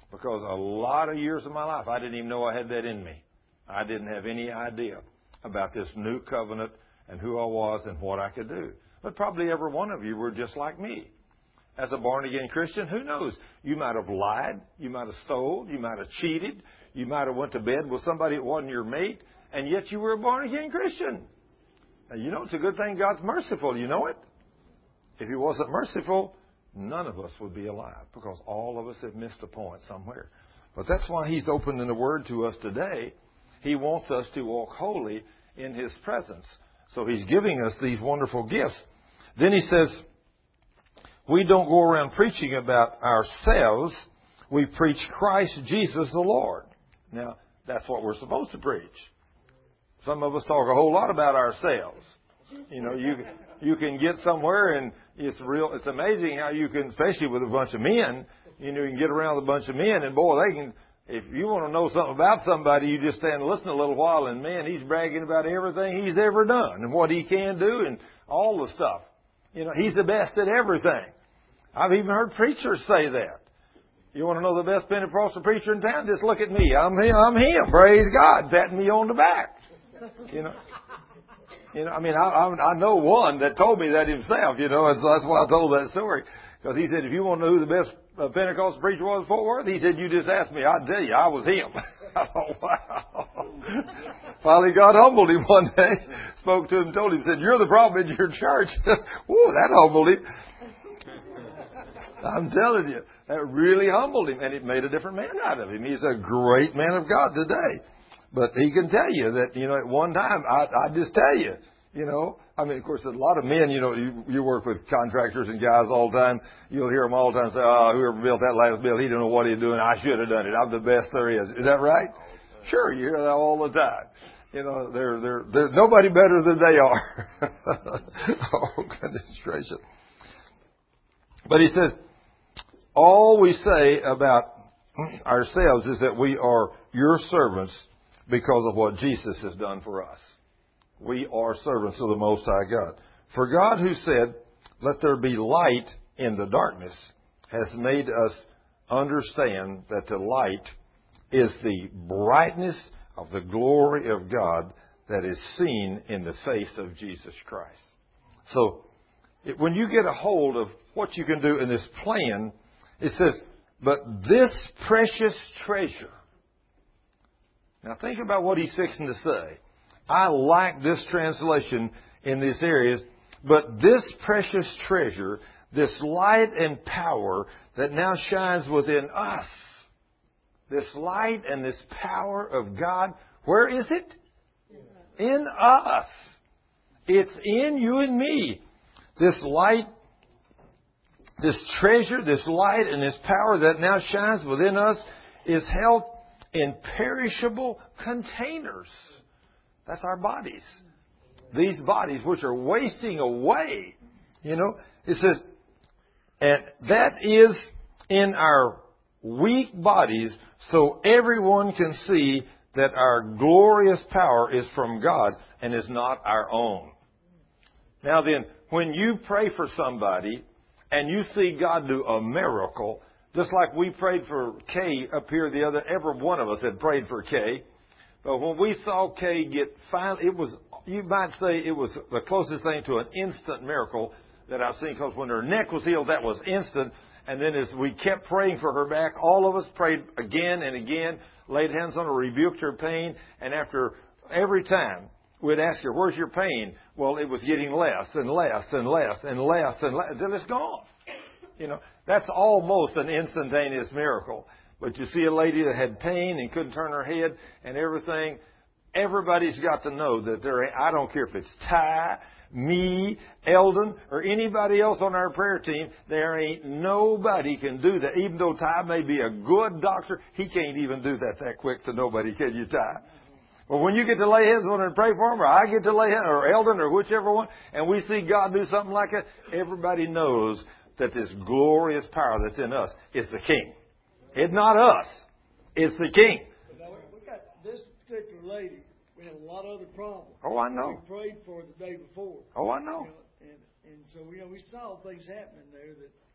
Because a lot of years of my life, I didn't even know I had that in me. I didn't have any idea about this new covenant and who I was and what I could do. But probably every one of you were just like me. As a born-again Christian, who knows? You might have lied. You might have stole. You might have cheated. You might have went to bed with somebody that wasn't your mate. And yet you were a born-again Christian. Now, you know, it's a good thing God's merciful. You know it? If He wasn't merciful, none of us would be alive, because all of us have missed a point somewhere. But that's why He's opening the Word to us today. He wants us to walk holy in His presence. So He's giving us these wonderful gifts. Then He says, we don't go around preaching about ourselves. We preach Christ Jesus the Lord. Now, that's what we're supposed to preach. Some of us talk a whole lot about ourselves. You know, you you can get somewhere and it's real. It's amazing how you can, especially with a bunch of men, you know, you can get around with a bunch of men and boy, they can, if you want to know something about somebody, you just stand and listen a little while and man, he's bragging about everything he's ever done and what he can do and all the stuff. You know, he's the best at everything. I've even heard preachers say that. You want to know the best Pentecostal preacher in town? Just look at me. I'm him. I'm him. Praise God. Patting me on the back. You know. You know. I mean, I, I, I know one that told me that himself. You know, and so that's why I told that story. Because he said, if you want to know who the best uh, Pentecostal preacher was in Fort Worth, he said, you just asked me. I'd tell you, I was him. I thought, wow. Finally, God humbled him one day. Spoke to him, told him, said, you're the problem in your church. Whoa, that humbled him. I'm telling you, that really humbled him, and it made a different man out of him. He's a great man of God today. But he can tell you that, you know, at one time, I, I just tell you, you know, I mean, of course, a lot of men, you know, you, you work with contractors and guys all the time. You'll hear them all the time say, oh, whoever built that last building, he don't know what he's doing. I should have done it. I'm the best there is. Is that right? Sure, you hear that all the time. You know, they're, they're, they're nobody better than they are. Oh, goodness gracious. But he says, all we say about ourselves is that we are your servants because of what Jesus has done for us. We are servants of the Most High God. For God, who said, let there be light in the darkness, has made us understand that the light is the brightness of the glory of God that is seen in the face of Jesus Christ. So, it, when you get a hold of what you can do in this plan, it says, but this precious treasure. Now think about what he's fixing to say. I like this translation in these areas. But this precious treasure, this light and power that now shines within us, this light and this power of God, where is it? In us. It's in you and me. This light, this treasure, this light and this power that now shines within us is held in perishable containers. That's our bodies. These bodies which are wasting away. You know, it says, and that is in our weak bodies so everyone can see that our glorious power is from God and is not our own. Now then, when you pray for somebody and you see God do a miracle, just like we prayed for Kay up here the other, every one of us had prayed for Kay. But when we saw Kay get finally, it was, you might say it was the closest thing to an instant miracle that I've seen, because when her neck was healed, that was instant. And then as we kept praying for her back, all of us prayed again and again, laid hands on her, rebuked her pain, and after every time we'd ask her, where's your pain? Well, it was getting less and less and less and less and less until it's gone. You know, that's almost an instantaneous miracle. But you see a lady that had pain and couldn't turn her head and everything. Everybody's got to know that there ain't, I don't care if it's Ty, me, Eldon, or anybody else on our prayer team, there ain't nobody can do that. Even though Ty may be a good doctor, he can't even do that that quick to nobody, can you, Ty? Well, when you get to lay hands on him and pray for him, or I get to lay hands, or Eldon, or whichever one, and we see God do something like that, everybody knows that this glorious power that's in us is the King. It's not us. It's the King.
Now, we got this particular lady. We had a lot of other problems.
Oh, I know.
We prayed for her the day before.
Oh, I know.
You know and, and so, you know, we saw things happening there that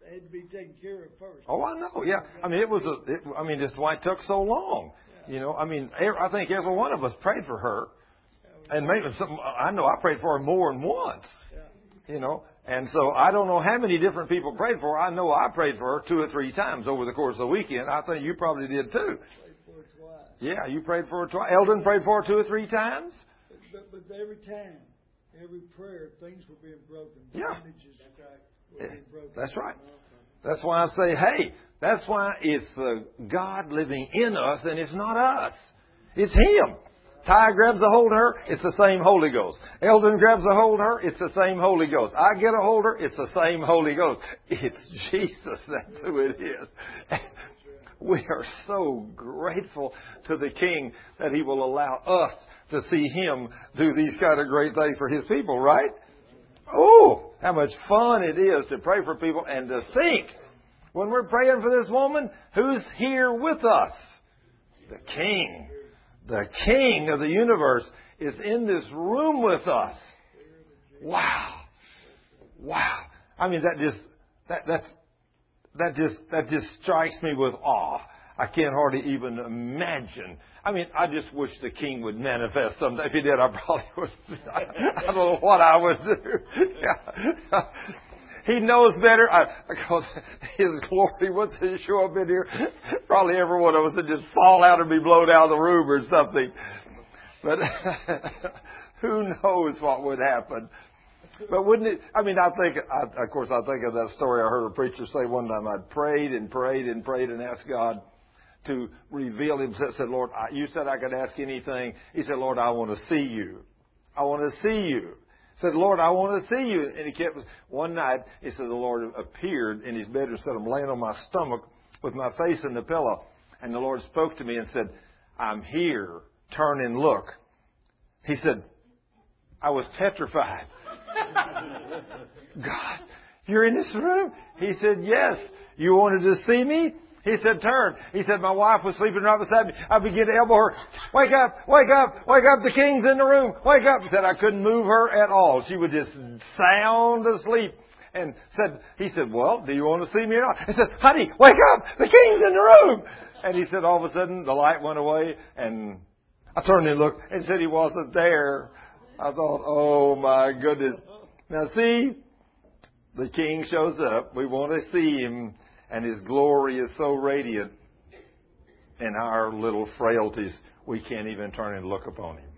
they had to be taken care of first.
Oh, I know. Yeah. I mean, it was a. It, I mean, just why it took so long. You know. I mean, every, I think every one of us prayed for her, and maybe some. I know I prayed for her more than once. You know. And so I don't know how many different people prayed for her. I know I prayed for her two or three times over the course of the weekend. I think you probably did too.
Prayed for her twice.
Yeah, you prayed for her twice. Eldon prayed for her two or three times.
But, but, but every time, every prayer, things were being broken.
Yeah.
Bondages were being broken.
That's right. That's why I say, hey, that's why it's the God living in us and it's not us. It's Him. Ty grabs a hold of her, it's the same Holy Ghost. Eldon grabs a hold of her, it's the same Holy Ghost. I get a hold of her, it's the same Holy Ghost. It's Jesus, that's who it is. We are so grateful to the King that He will allow us to see Him do these kind of great things for His people, right? Oh, how much fun it is to pray for people and to think, when we're praying for this woman, who's here with us? The King. The King of the universe is in this room with us. Wow. Wow. I mean, that just, that, that's, that just, that just strikes me with awe. I can't hardly even imagine. I mean, I just wish the King would manifest someday. If He did, I probably would. I, I don't know what I would do. Yeah. He knows better. I, because His glory wants to show up in here. Probably every one of us would just fall out and be blown out of the room or something. But who knows what would happen. But wouldn't it, I mean, I think, I, of course, I think of that story I heard a preacher say one time. I'd prayed and prayed and prayed and asked God to reveal Himself. Said, Lord, I, you said I could ask anything. He said, Lord, I want to see you. I want to see you. Said, Lord, I want to see you. And he kept, one night, he said, the Lord appeared in his bedroom, said, I'm laying on my stomach with my face in the pillow. And the Lord spoke to me and said, I'm here. Turn and look. He said, I was petrified. God, you're in this room? He said, yes. You wanted to see me? He said, turn. He said, my wife was sleeping right beside me. I began to elbow her. Wake up, wake up, wake up. The King's in the room. Wake up. He said, I couldn't move her at all. She would just sound asleep. And said, he said, well, do you want to see me or not? He said, honey, wake up. The King's in the room. And he said, all of a sudden, the light went away. And I turned and looked and said he wasn't there. I thought, oh, my goodness. Now, see, the King shows up. We want to see Him. And His glory is so radiant. In our little frailties, we can't even turn and look upon Him.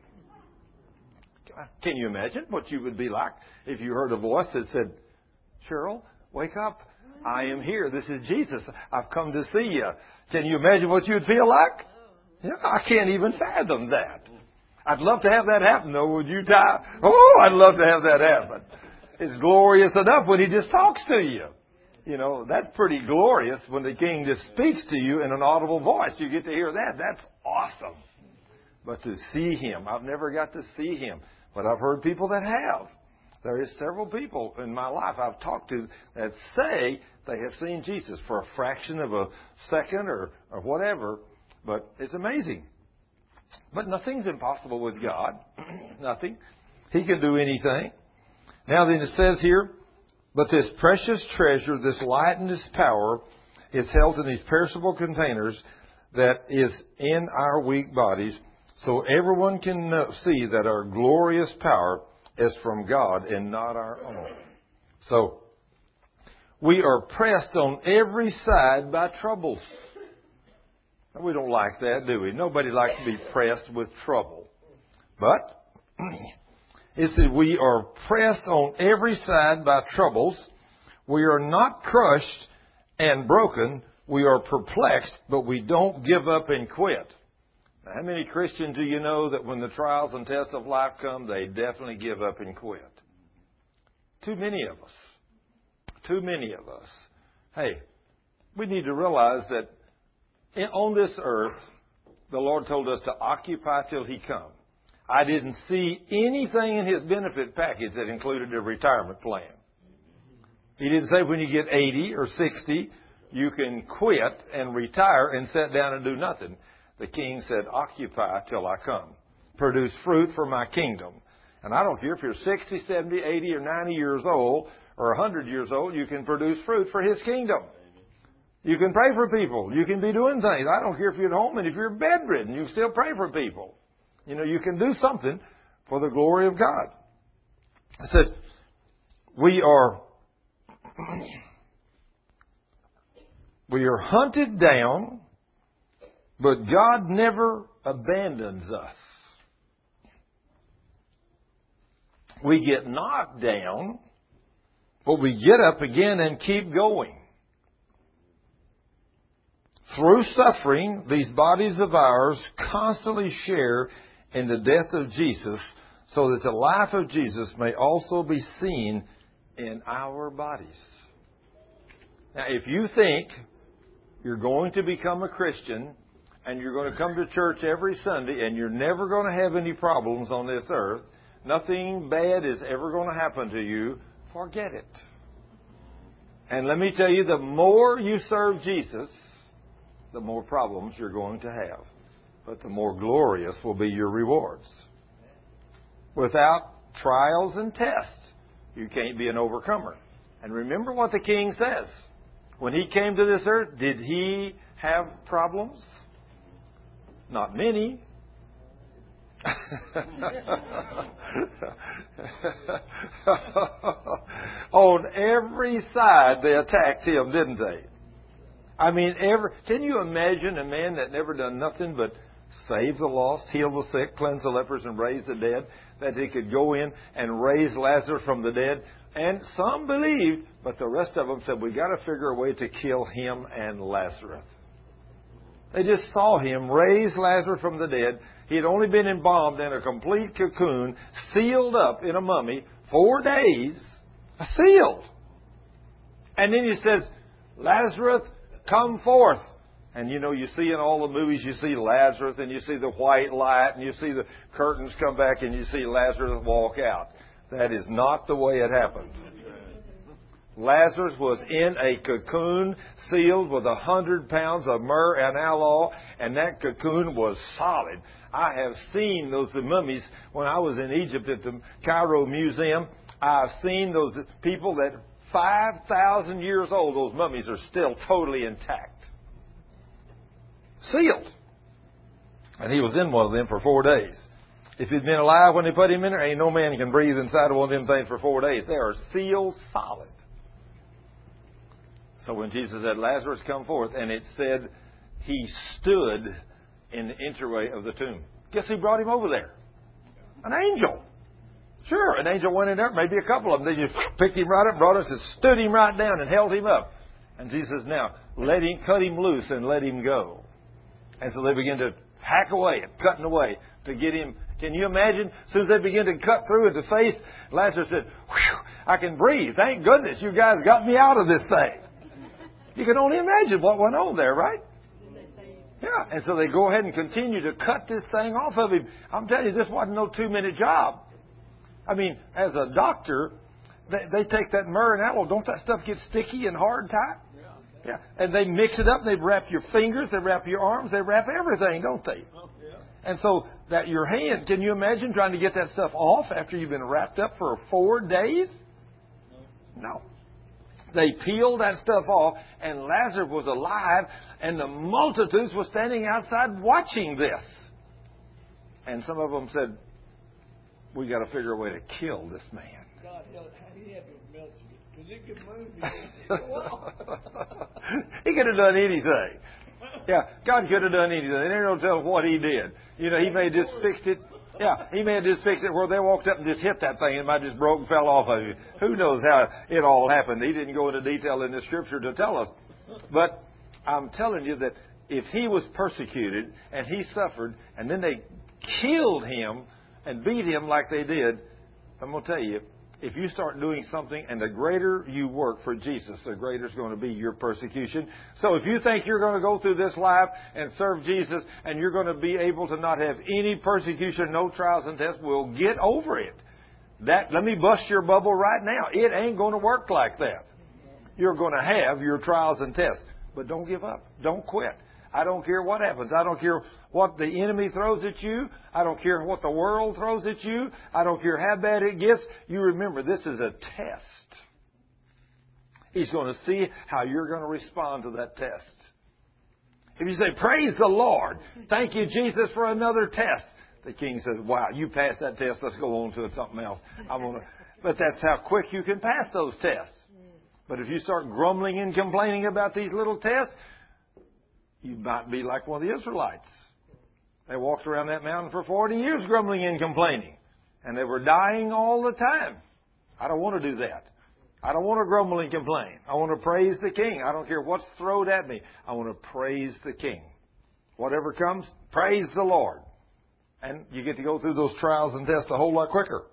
Can you imagine what you would be like if you heard a voice that said, Cheryl, wake up. I am here. This is Jesus. I've come to see you. Can you imagine what you would feel like? Yeah, I can't even fathom that. I'd love to have that happen, though. Would you, Ty? Oh, I'd love to have that happen. It's glorious enough when He just talks to you. You know, that's pretty glorious when the King just speaks to you in an audible voice. You get to hear that. That's awesome. But to see Him, I've never got to see Him. But I've heard people that have. There is several people in my life I've talked to that say they have seen Jesus for a fraction of a second or, or whatever. But it's amazing. But nothing's impossible with God. Nothing. He can do anything. Now then it says here, but this precious treasure, this light and this power, is held in these perishable containers that is in our weak bodies, so everyone can know, see that our glorious power is from God and not our own. So, we are pressed on every side by troubles. We don't like that, do we? Nobody likes to be pressed with trouble. But it says we are pressed on every side by troubles. We are not crushed and broken. We are perplexed, but we don't give up and quit. Now, how many Christians do you know that when the trials and tests of life come, they definitely give up and quit? Too many of us. Too many of us. Hey, we need to realize that in, on this earth, the Lord told us to occupy till He come. I didn't see anything in His benefit package that included a retirement plan. He didn't say when you get eighty or sixty, you can quit and retire and sit down and do nothing. The King said, occupy till I come. Produce fruit for my kingdom. And I don't care if you're sixty, seventy, eighty, or ninety years old, or one hundred years old, you can produce fruit for His kingdom. You can pray for people. You can be doing things. I don't care if you're at home and if you're bedridden, you can still pray for people. You know, you can do something for the glory of God. I said, we are, we are hunted down, but God never abandons us. We get knocked down, but we get up again and keep going. Through suffering, these bodies of ours constantly share in the death of Jesus, so that the life of Jesus may also be seen in our bodies. Now, if you think you're going to become a Christian and you're going to come to church every Sunday and you're never going to have any problems on this earth, nothing bad is ever going to happen to you, forget it. And let me tell you, the more you serve Jesus, the more problems you're going to have. But the more glorious will be your rewards. Without trials and tests, you can't be an overcomer. And remember what the King says. When He came to this earth, did He have problems? Not many. On every side they attacked Him, didn't they? I mean, every, can you imagine a man that never done nothing but save the lost, heal the sick, cleanse the lepers, and raise the dead, that He could go in and raise Lazarus from the dead? And some believed, but the rest of them said, we got to figure a way to kill him and Lazarus. They just saw Him raise Lazarus from the dead. He had only been embalmed in a complete cocoon, sealed up in a mummy, four days, sealed. And then He says, Lazarus, come forth. And you know, you see in all the movies, you see Lazarus and you see the white light and you see the curtains come back and you see Lazarus walk out. That is not the way it happened. Lazarus was in a cocoon sealed with a hundred pounds of myrrh and aloe, and that cocoon was solid. I have seen those mummies when I was in Egypt at the Cairo Museum. I've seen those people that five thousand years old, those mummies are still totally intact. Sealed. And he was in one of them for four days. If he'd been alive when they put him in there, ain't no man can breathe inside of one of them things for four days. They are sealed solid. So when Jesus said, Lazarus, come forth, and it said he stood in the entryway of the tomb. Guess who brought him over there? An angel. Sure, an angel went in there, maybe a couple of them. They just picked him right up, brought us, and stood him right down and held him up. And Jesus says, now, let him, cut him loose and let him go. And so they begin to hack away and cutting away to get him. Can you imagine? As soon as they begin to cut through at the face, Lazarus said, whew, I can breathe. Thank goodness you guys got me out of this thing. You can only imagine what went on there, right? Yeah. And so they go ahead and continue to cut this thing off of him. I'm telling you, this wasn't no two-minute job. I mean, as a doctor, they, they take that myrrh and aloe. Don't that stuff get sticky and hard tight? Yeah. And they mix it up. They wrap your fingers. They wrap your arms. They wrap everything, don't they? And so that your hand, can you imagine trying to get that stuff off after you've been wrapped up for four days? No. They peeled that stuff off, and Lazarus was alive, and the multitudes were standing outside watching this. And some of them said, we got to figure a way to kill this man.
God, he had to melt it, because he could move.
He could have done anything. Yeah, God could have done anything. They don't tell what He did. You know, He may have just fixed it. Yeah, He may have just fixed it where they walked up and just hit that thing and it might just broke and fell off of you. Who knows how it all happened? He didn't go into detail in the Scripture to tell us. But I'm telling you that if He was persecuted and He suffered and then they killed Him and beat Him like they did, I'm going to tell you, if you start doing something and the greater you work for Jesus, the greater is going to be your persecution. So if you think you're going to go through this life and serve Jesus and you're going to be able to not have any persecution, no trials and tests, well, get over it. That, let me bust your bubble right now. It ain't going to work like that. You're going to have your trials and tests. But don't give up. Don't quit. I don't care what happens. I don't care what the enemy throws at you. I don't care what the world throws at you. I don't care how bad it gets. You remember, this is a test. He's going to see how you're going to respond to that test. If you say, praise the Lord, thank you, Jesus, for another test, the king says, wow, you passed that test. Let's go on to something else. I want to. But that's how quick you can pass those tests. But if you start grumbling and complaining about these little tests, you might be like one of the Israelites. They walked around that mountain for forty years grumbling and complaining. And they were dying all the time. I don't want to do that. I don't want to grumble and complain. I want to praise the King. I don't care what's thrown at me. I want to praise the King. Whatever comes, praise the Lord. And you get to go through those trials and tests a whole lot quicker.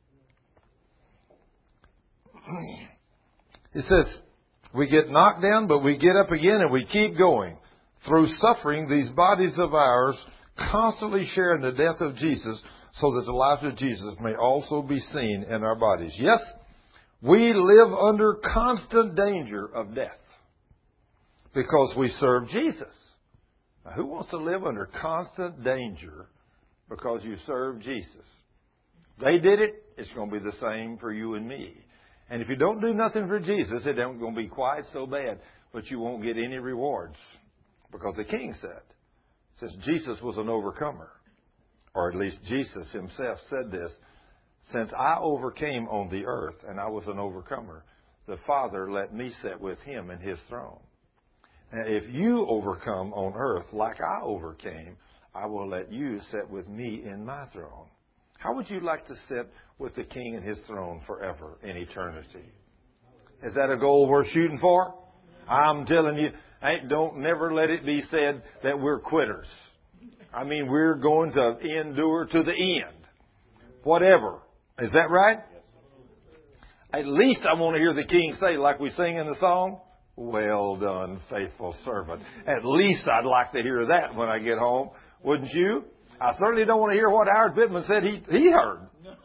It says, we get knocked down, but we get up again and we keep going. Through suffering, these bodies of ours constantly share in the death of Jesus so that the life of Jesus may also be seen in our bodies. Yes, we live under constant danger of death because we serve Jesus. Now, who wants to live under constant danger because you serve Jesus? They did it. It's going to be the same for you and me. And if you don't do nothing for Jesus, it ain't going to be quite so bad, but you won't get any rewards. Because the king said, since Jesus was an overcomer, or at least Jesus himself said this, since I overcame on the earth and I was an overcomer, the Father let me sit with him in his throne. Now, if you overcome on earth like I overcame, I will let you sit with me in my throne. How would you like to sit with the King in his throne forever in eternity? Is that a goal worth shooting for? I'm telling you, ain't, don't never let it be said that we're quitters. I mean, we're going to endure to the end. Whatever. Is that right? At least I want to hear the King say, like we sing in the song, well done, faithful servant. At least I'd like to hear that when I get home. Wouldn't you? I certainly don't want to hear what Howard Pittman said he, he heard.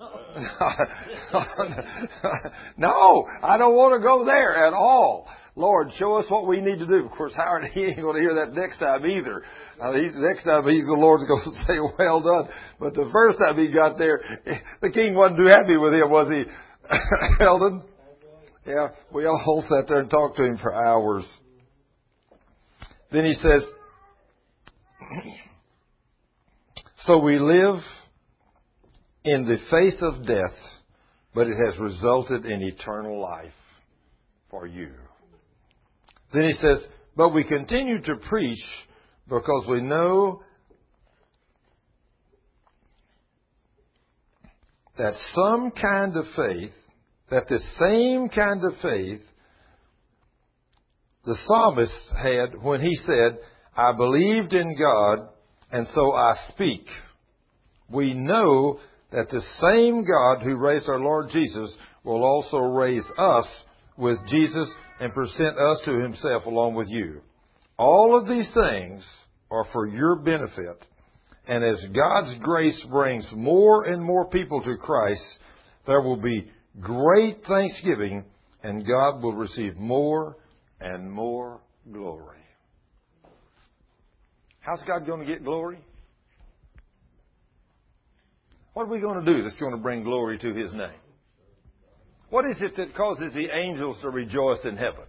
No, I don't want to go there at all. Lord, show us what we need to do. Of course, Howard, he ain't going to hear that next time either. Uh, he, next time, he's the Lord's going to say, well done. But the first time he got there, the king wasn't too happy with him, was he, Eldon? Yeah, we all sat there and talked to him for hours. Then he says, so we live in the face of death, but it has resulted in eternal life for you. Then he says, but we continue to preach because we know that some kind of faith, that the same kind of faith the psalmist had when he said, I believed in God, and so I speak. We know that the same God who raised our Lord Jesus will also raise us with Jesus and present us to himself along with you. All of these things are for your benefit. And as God's grace brings more and more people to Christ, there will be great thanksgiving and God will receive more and more glory. How's God going to get glory? What are we going to do that's going to bring glory to his name? What is it that causes the angels to rejoice in heaven?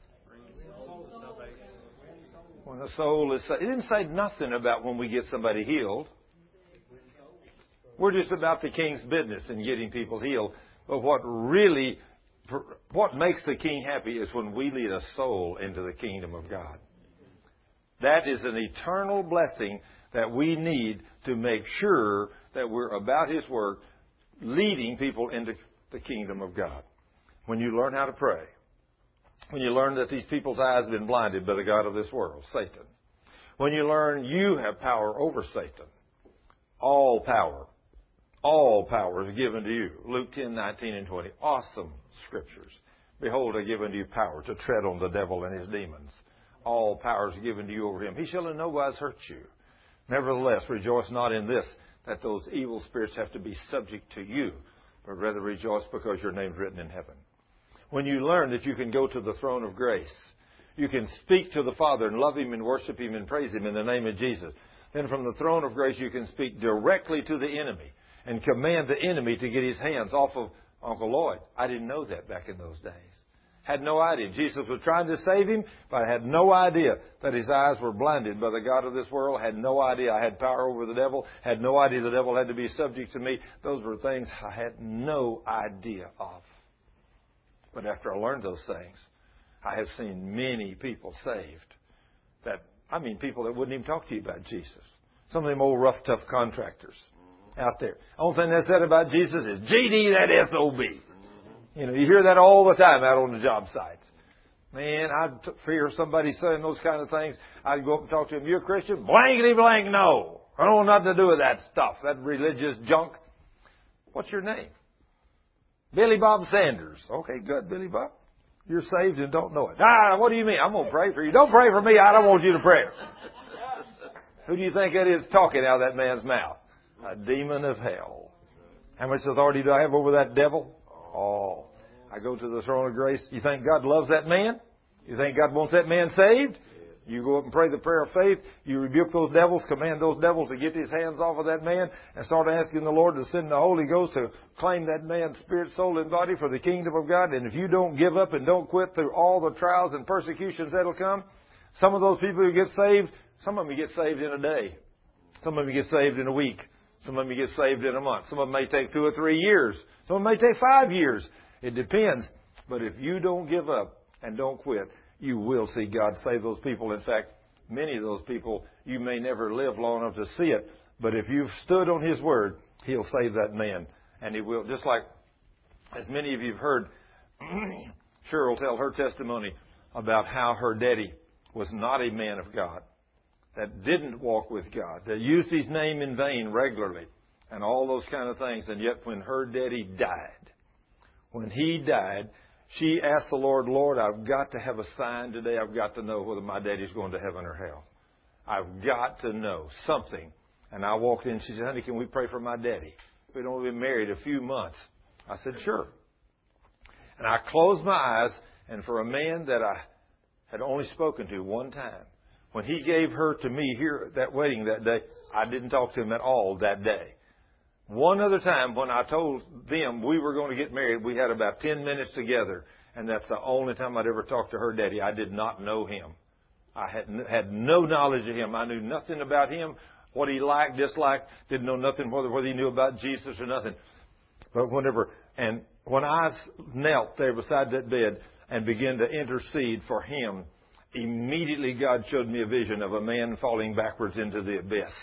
When the soul is saved. It didn't say nothing about when we get somebody healed. We're just about the king's business in getting people healed. But what really, what makes the king happy is when we lead a soul into the kingdom of God. That is an eternal blessing that we need to make sure that we're about his work, leading people into the kingdom of God. When you learn how to pray, when you learn that these people's eyes have been blinded by the god of this world, Satan. When you learn you have power over Satan. All power. All power is given to you. Luke ten, nineteen, and twenty. Awesome scriptures. Behold, I give unto you power to tread on the devil and his demons. All power is given to you over him. He shall in no wise hurt you. Nevertheless, rejoice not in this, that those evil spirits have to be subject to you, but rather rejoice because your name's written in heaven. When you learn that you can go to the throne of grace, You can speak to the Father and love Him and worship Him and praise Him in the name of Jesus. Then from the throne of grace, you can speak directly to the enemy and command the enemy to get his hands off of Uncle Lloyd. I didn't know that back in those days. Had no idea. Jesus was trying to save him, but I had no idea that his eyes were blinded by the God of this world. Had no idea I had power over the devil. Had no idea the devil had to be subject to me. Those were things I had no idea of. But after I learned those things, I have seen many people saved. That I mean, people that wouldn't even talk to you about Jesus. Some of them old rough, tough contractors out there. The only thing they said about Jesus is, G D, that S O B. You know, you hear that all the time out on the job sites. Man, I'd fear somebody saying those kind of things. I'd go up and talk to him. You a Christian? Blankety blank, no. I don't want nothing to do with that stuff, that religious junk. What's your name? Billy Bob Sanders. Okay, good, Billy Bob. You're saved and don't know it. Ah, what do you mean? I'm going to pray for you. Don't pray for me. I don't want you to pray. Who do you think that is talking out of that man's mouth? A demon of hell. How much authority do I have over that devil? Oh, I go to the throne of grace. You think God loves that man? You think God wants that man saved? You go up and pray the prayer of faith. You rebuke those devils, command those devils to get his hands off of that man, and start asking the Lord to send the Holy Ghost to claim that man's spirit, soul, and body for the kingdom of God. And if you don't give up and don't quit through all the trials and persecutions that'll come, some of those people who get saved, some of them get saved in a day. Some of them get saved in a week. Some of them get saved in a month. Some of them may take two or three years. Some of them may take five years. It depends. But if you don't give up and don't quit, you will see God save those people. In fact, many of those people, you may never live long enough to see it. But if you've stood on His Word, He'll save that man. And He will. Just like, as many of you have heard, Cheryl tell her testimony about how her daddy was not a man of God, that didn't walk with God, that used His name in vain regularly, and all those kind of things. And yet when her daddy died, when he died, she asked the Lord, Lord, I've got to have a sign today. I've got to know whether my daddy's going to heaven or hell. I've got to know something. And I walked in. She said, honey, can we pray for my daddy? We'd only been married a few months. I said, sure. And I closed my eyes, and for a man that I had only spoken to one time, when he gave her to me here at that wedding that day, I didn't talk to him at all that day. One other time when I told them we were going to get married, we had about ten minutes together, and that's the only time I'd ever talked to her daddy. I did not know him. I had had no knowledge of him. I knew nothing about him, what he liked, disliked, didn't know nothing whether whether he knew about Jesus or nothing. But whenever, and when I knelt there beside that bed and began to intercede for him, immediately God showed me a vision of a man falling backwards into the abyss,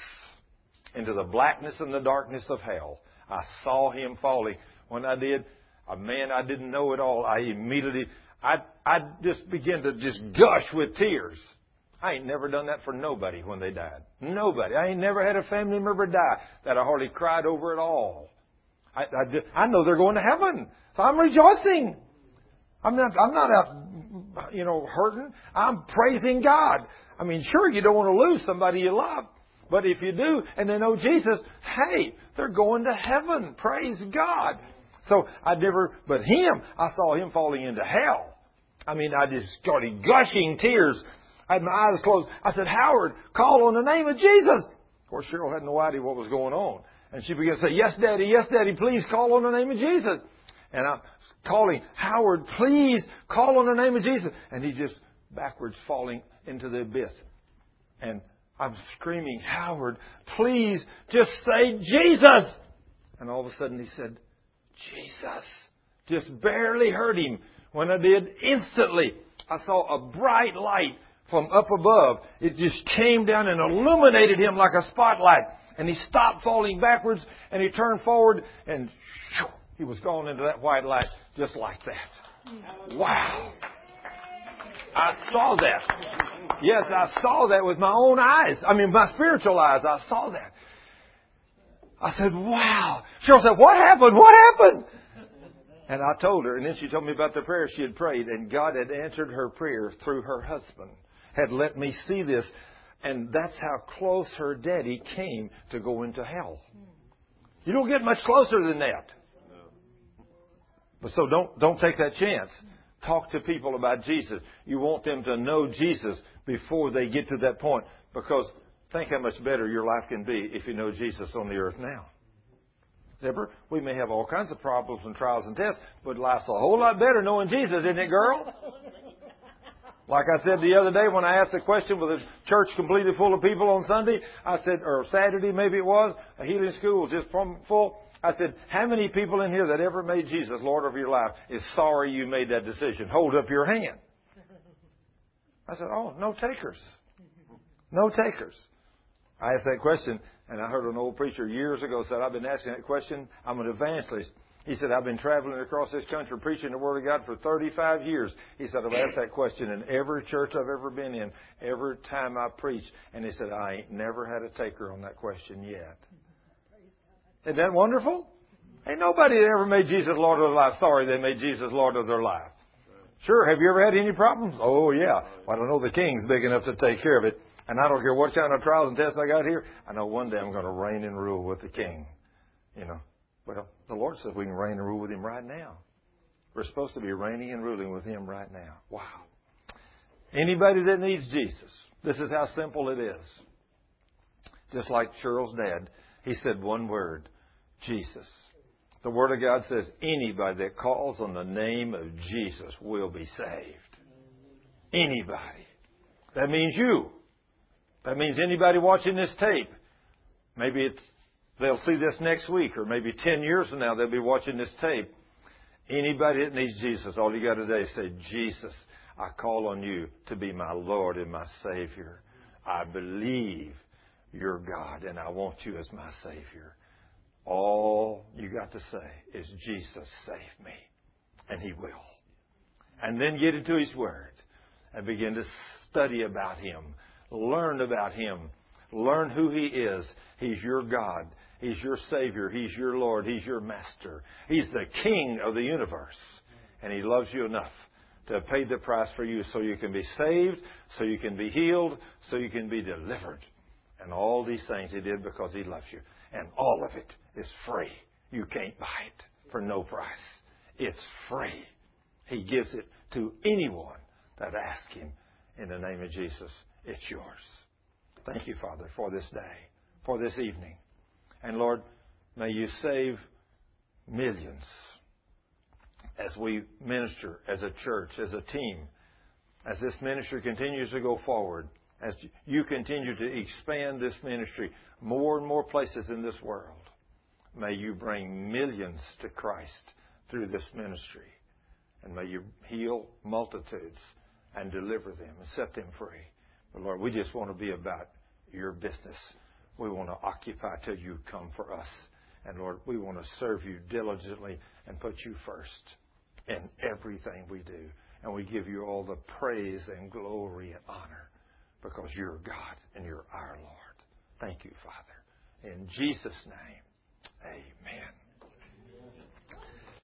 into the blackness and the darkness of hell. I saw him falling. When I did, a man I didn't know at all, I immediately, I, I just began to just gush with tears. I ain't never done that for nobody when they died. Nobody. I ain't never had a family member die that I hardly cried over at all. I, I, just, I know they're going to heaven, so I'm rejoicing. I'm not, I'm not out, you know, hurting. I'm praising God. I mean, sure, you don't want to lose somebody you love. But if you do, and they know Jesus, hey, they're going to heaven. Praise God. So I never, but him, I saw him falling into hell. I mean, I just started gushing tears. I had my eyes closed. I said, Howard, call on the name of Jesus. Of course, Cheryl had no idea what was going on. And she began to say, yes, Daddy, yes, Daddy, please call on the name of Jesus. And I'm calling, Howard, please call on the name of Jesus. And he just backwards falling into the abyss. And I'm screaming, Howard, please just say Jesus. And all of a sudden he said, Jesus. Just barely heard him. When I did, instantly I saw a bright light from up above. It just came down and illuminated him like a spotlight. And he stopped falling backwards and he turned forward and shoo, he was gone into that white light just like that. Wow. I saw that. Yes, I saw that with my own eyes. I mean, my spiritual eyes. I saw that. I said, wow. Cheryl said, what happened? What happened? And I told her, and then she told me about the prayer she had prayed, and God had answered her prayer through her husband, had let me see this. And that's how close her daddy came to go into hell. You don't get much closer than that. But so don't don't take that chance. talk to people about Jesus. You want them to know Jesus before they get to that point. Because think how much better your life can be if you know Jesus on the earth now. Deborah, we may have all kinds of problems and trials and tests, but life's a whole lot better knowing Jesus, isn't it, girl? Like I said the other day when I asked the question with a church completely full of people on Sunday, I said, or Saturday maybe it was, a healing school was just full. I said, how many people in here that ever made Jesus Lord of your life is sorry you made that decision? Hold up your hand. I said, oh, no takers. No takers. I asked that question, and I heard an old preacher years ago said, I've been asking that question. I'm an evangelist. He said, I've been traveling across this country preaching the Word of God for thirty-five years. He said, I've asked that question in every church I've ever been in, every time I preach. And he said, I ain't never had a taker on that question yet. Isn't that wonderful? Ain't nobody that ever made Jesus Lord of their life sorry they made Jesus Lord of their life. Sure, have you ever had any problems? Oh, yeah. Well, I don't know the King's big enough to take care of it. And I don't care what kind of trials and tests I got here. I know one day I'm going to reign and rule with the King. You know. Well, the Lord says we can reign and rule with Him right now. We're supposed to be reigning and ruling with Him right now. Wow. Anybody that needs Jesus, this is how simple it is. Just like Cheryl's dad, he said one word, Jesus. The Word of God says anybody that calls on the name of Jesus will be saved. Anybody. That means you. That means anybody watching this tape. Maybe it's they'll see this next week, or maybe ten years from now they'll be watching this tape. Anybody that needs Jesus, all you got to do is say, Jesus, I call on you to be my Lord and my Savior. I believe you're God, and I want you as my Savior. All you got to say is, Jesus, save me. And He will. And then get into His Word and begin to study about Him. Learn about Him. Learn who He is. He's your God. He's your Savior. He's your Lord. He's your Master. He's the King of the universe. And He loves you enough to have paid the price for you so you can be saved, so you can be healed, so you can be delivered. And all these things He did because He loves you. And all of it is free. You can't buy it for no price. It's free. He gives it to anyone that asks Him. In the name of Jesus, it's yours. Thank you, Father, for this day, for this evening. And Lord, may you save millions as we minister as a church, as a team, as this ministry continues to go forward, as you continue to expand this ministry more and more places in this world. May you bring millions to Christ through this ministry. And may you heal multitudes and deliver them and set them free. But Lord, we just want to be about your business. We want to occupy till you come for us. And Lord, we want to serve you diligently and put you first in everything we do. And we give you all the praise and glory and honor because you're God and you're our Lord. Thank you, Father. In Jesus' name, amen.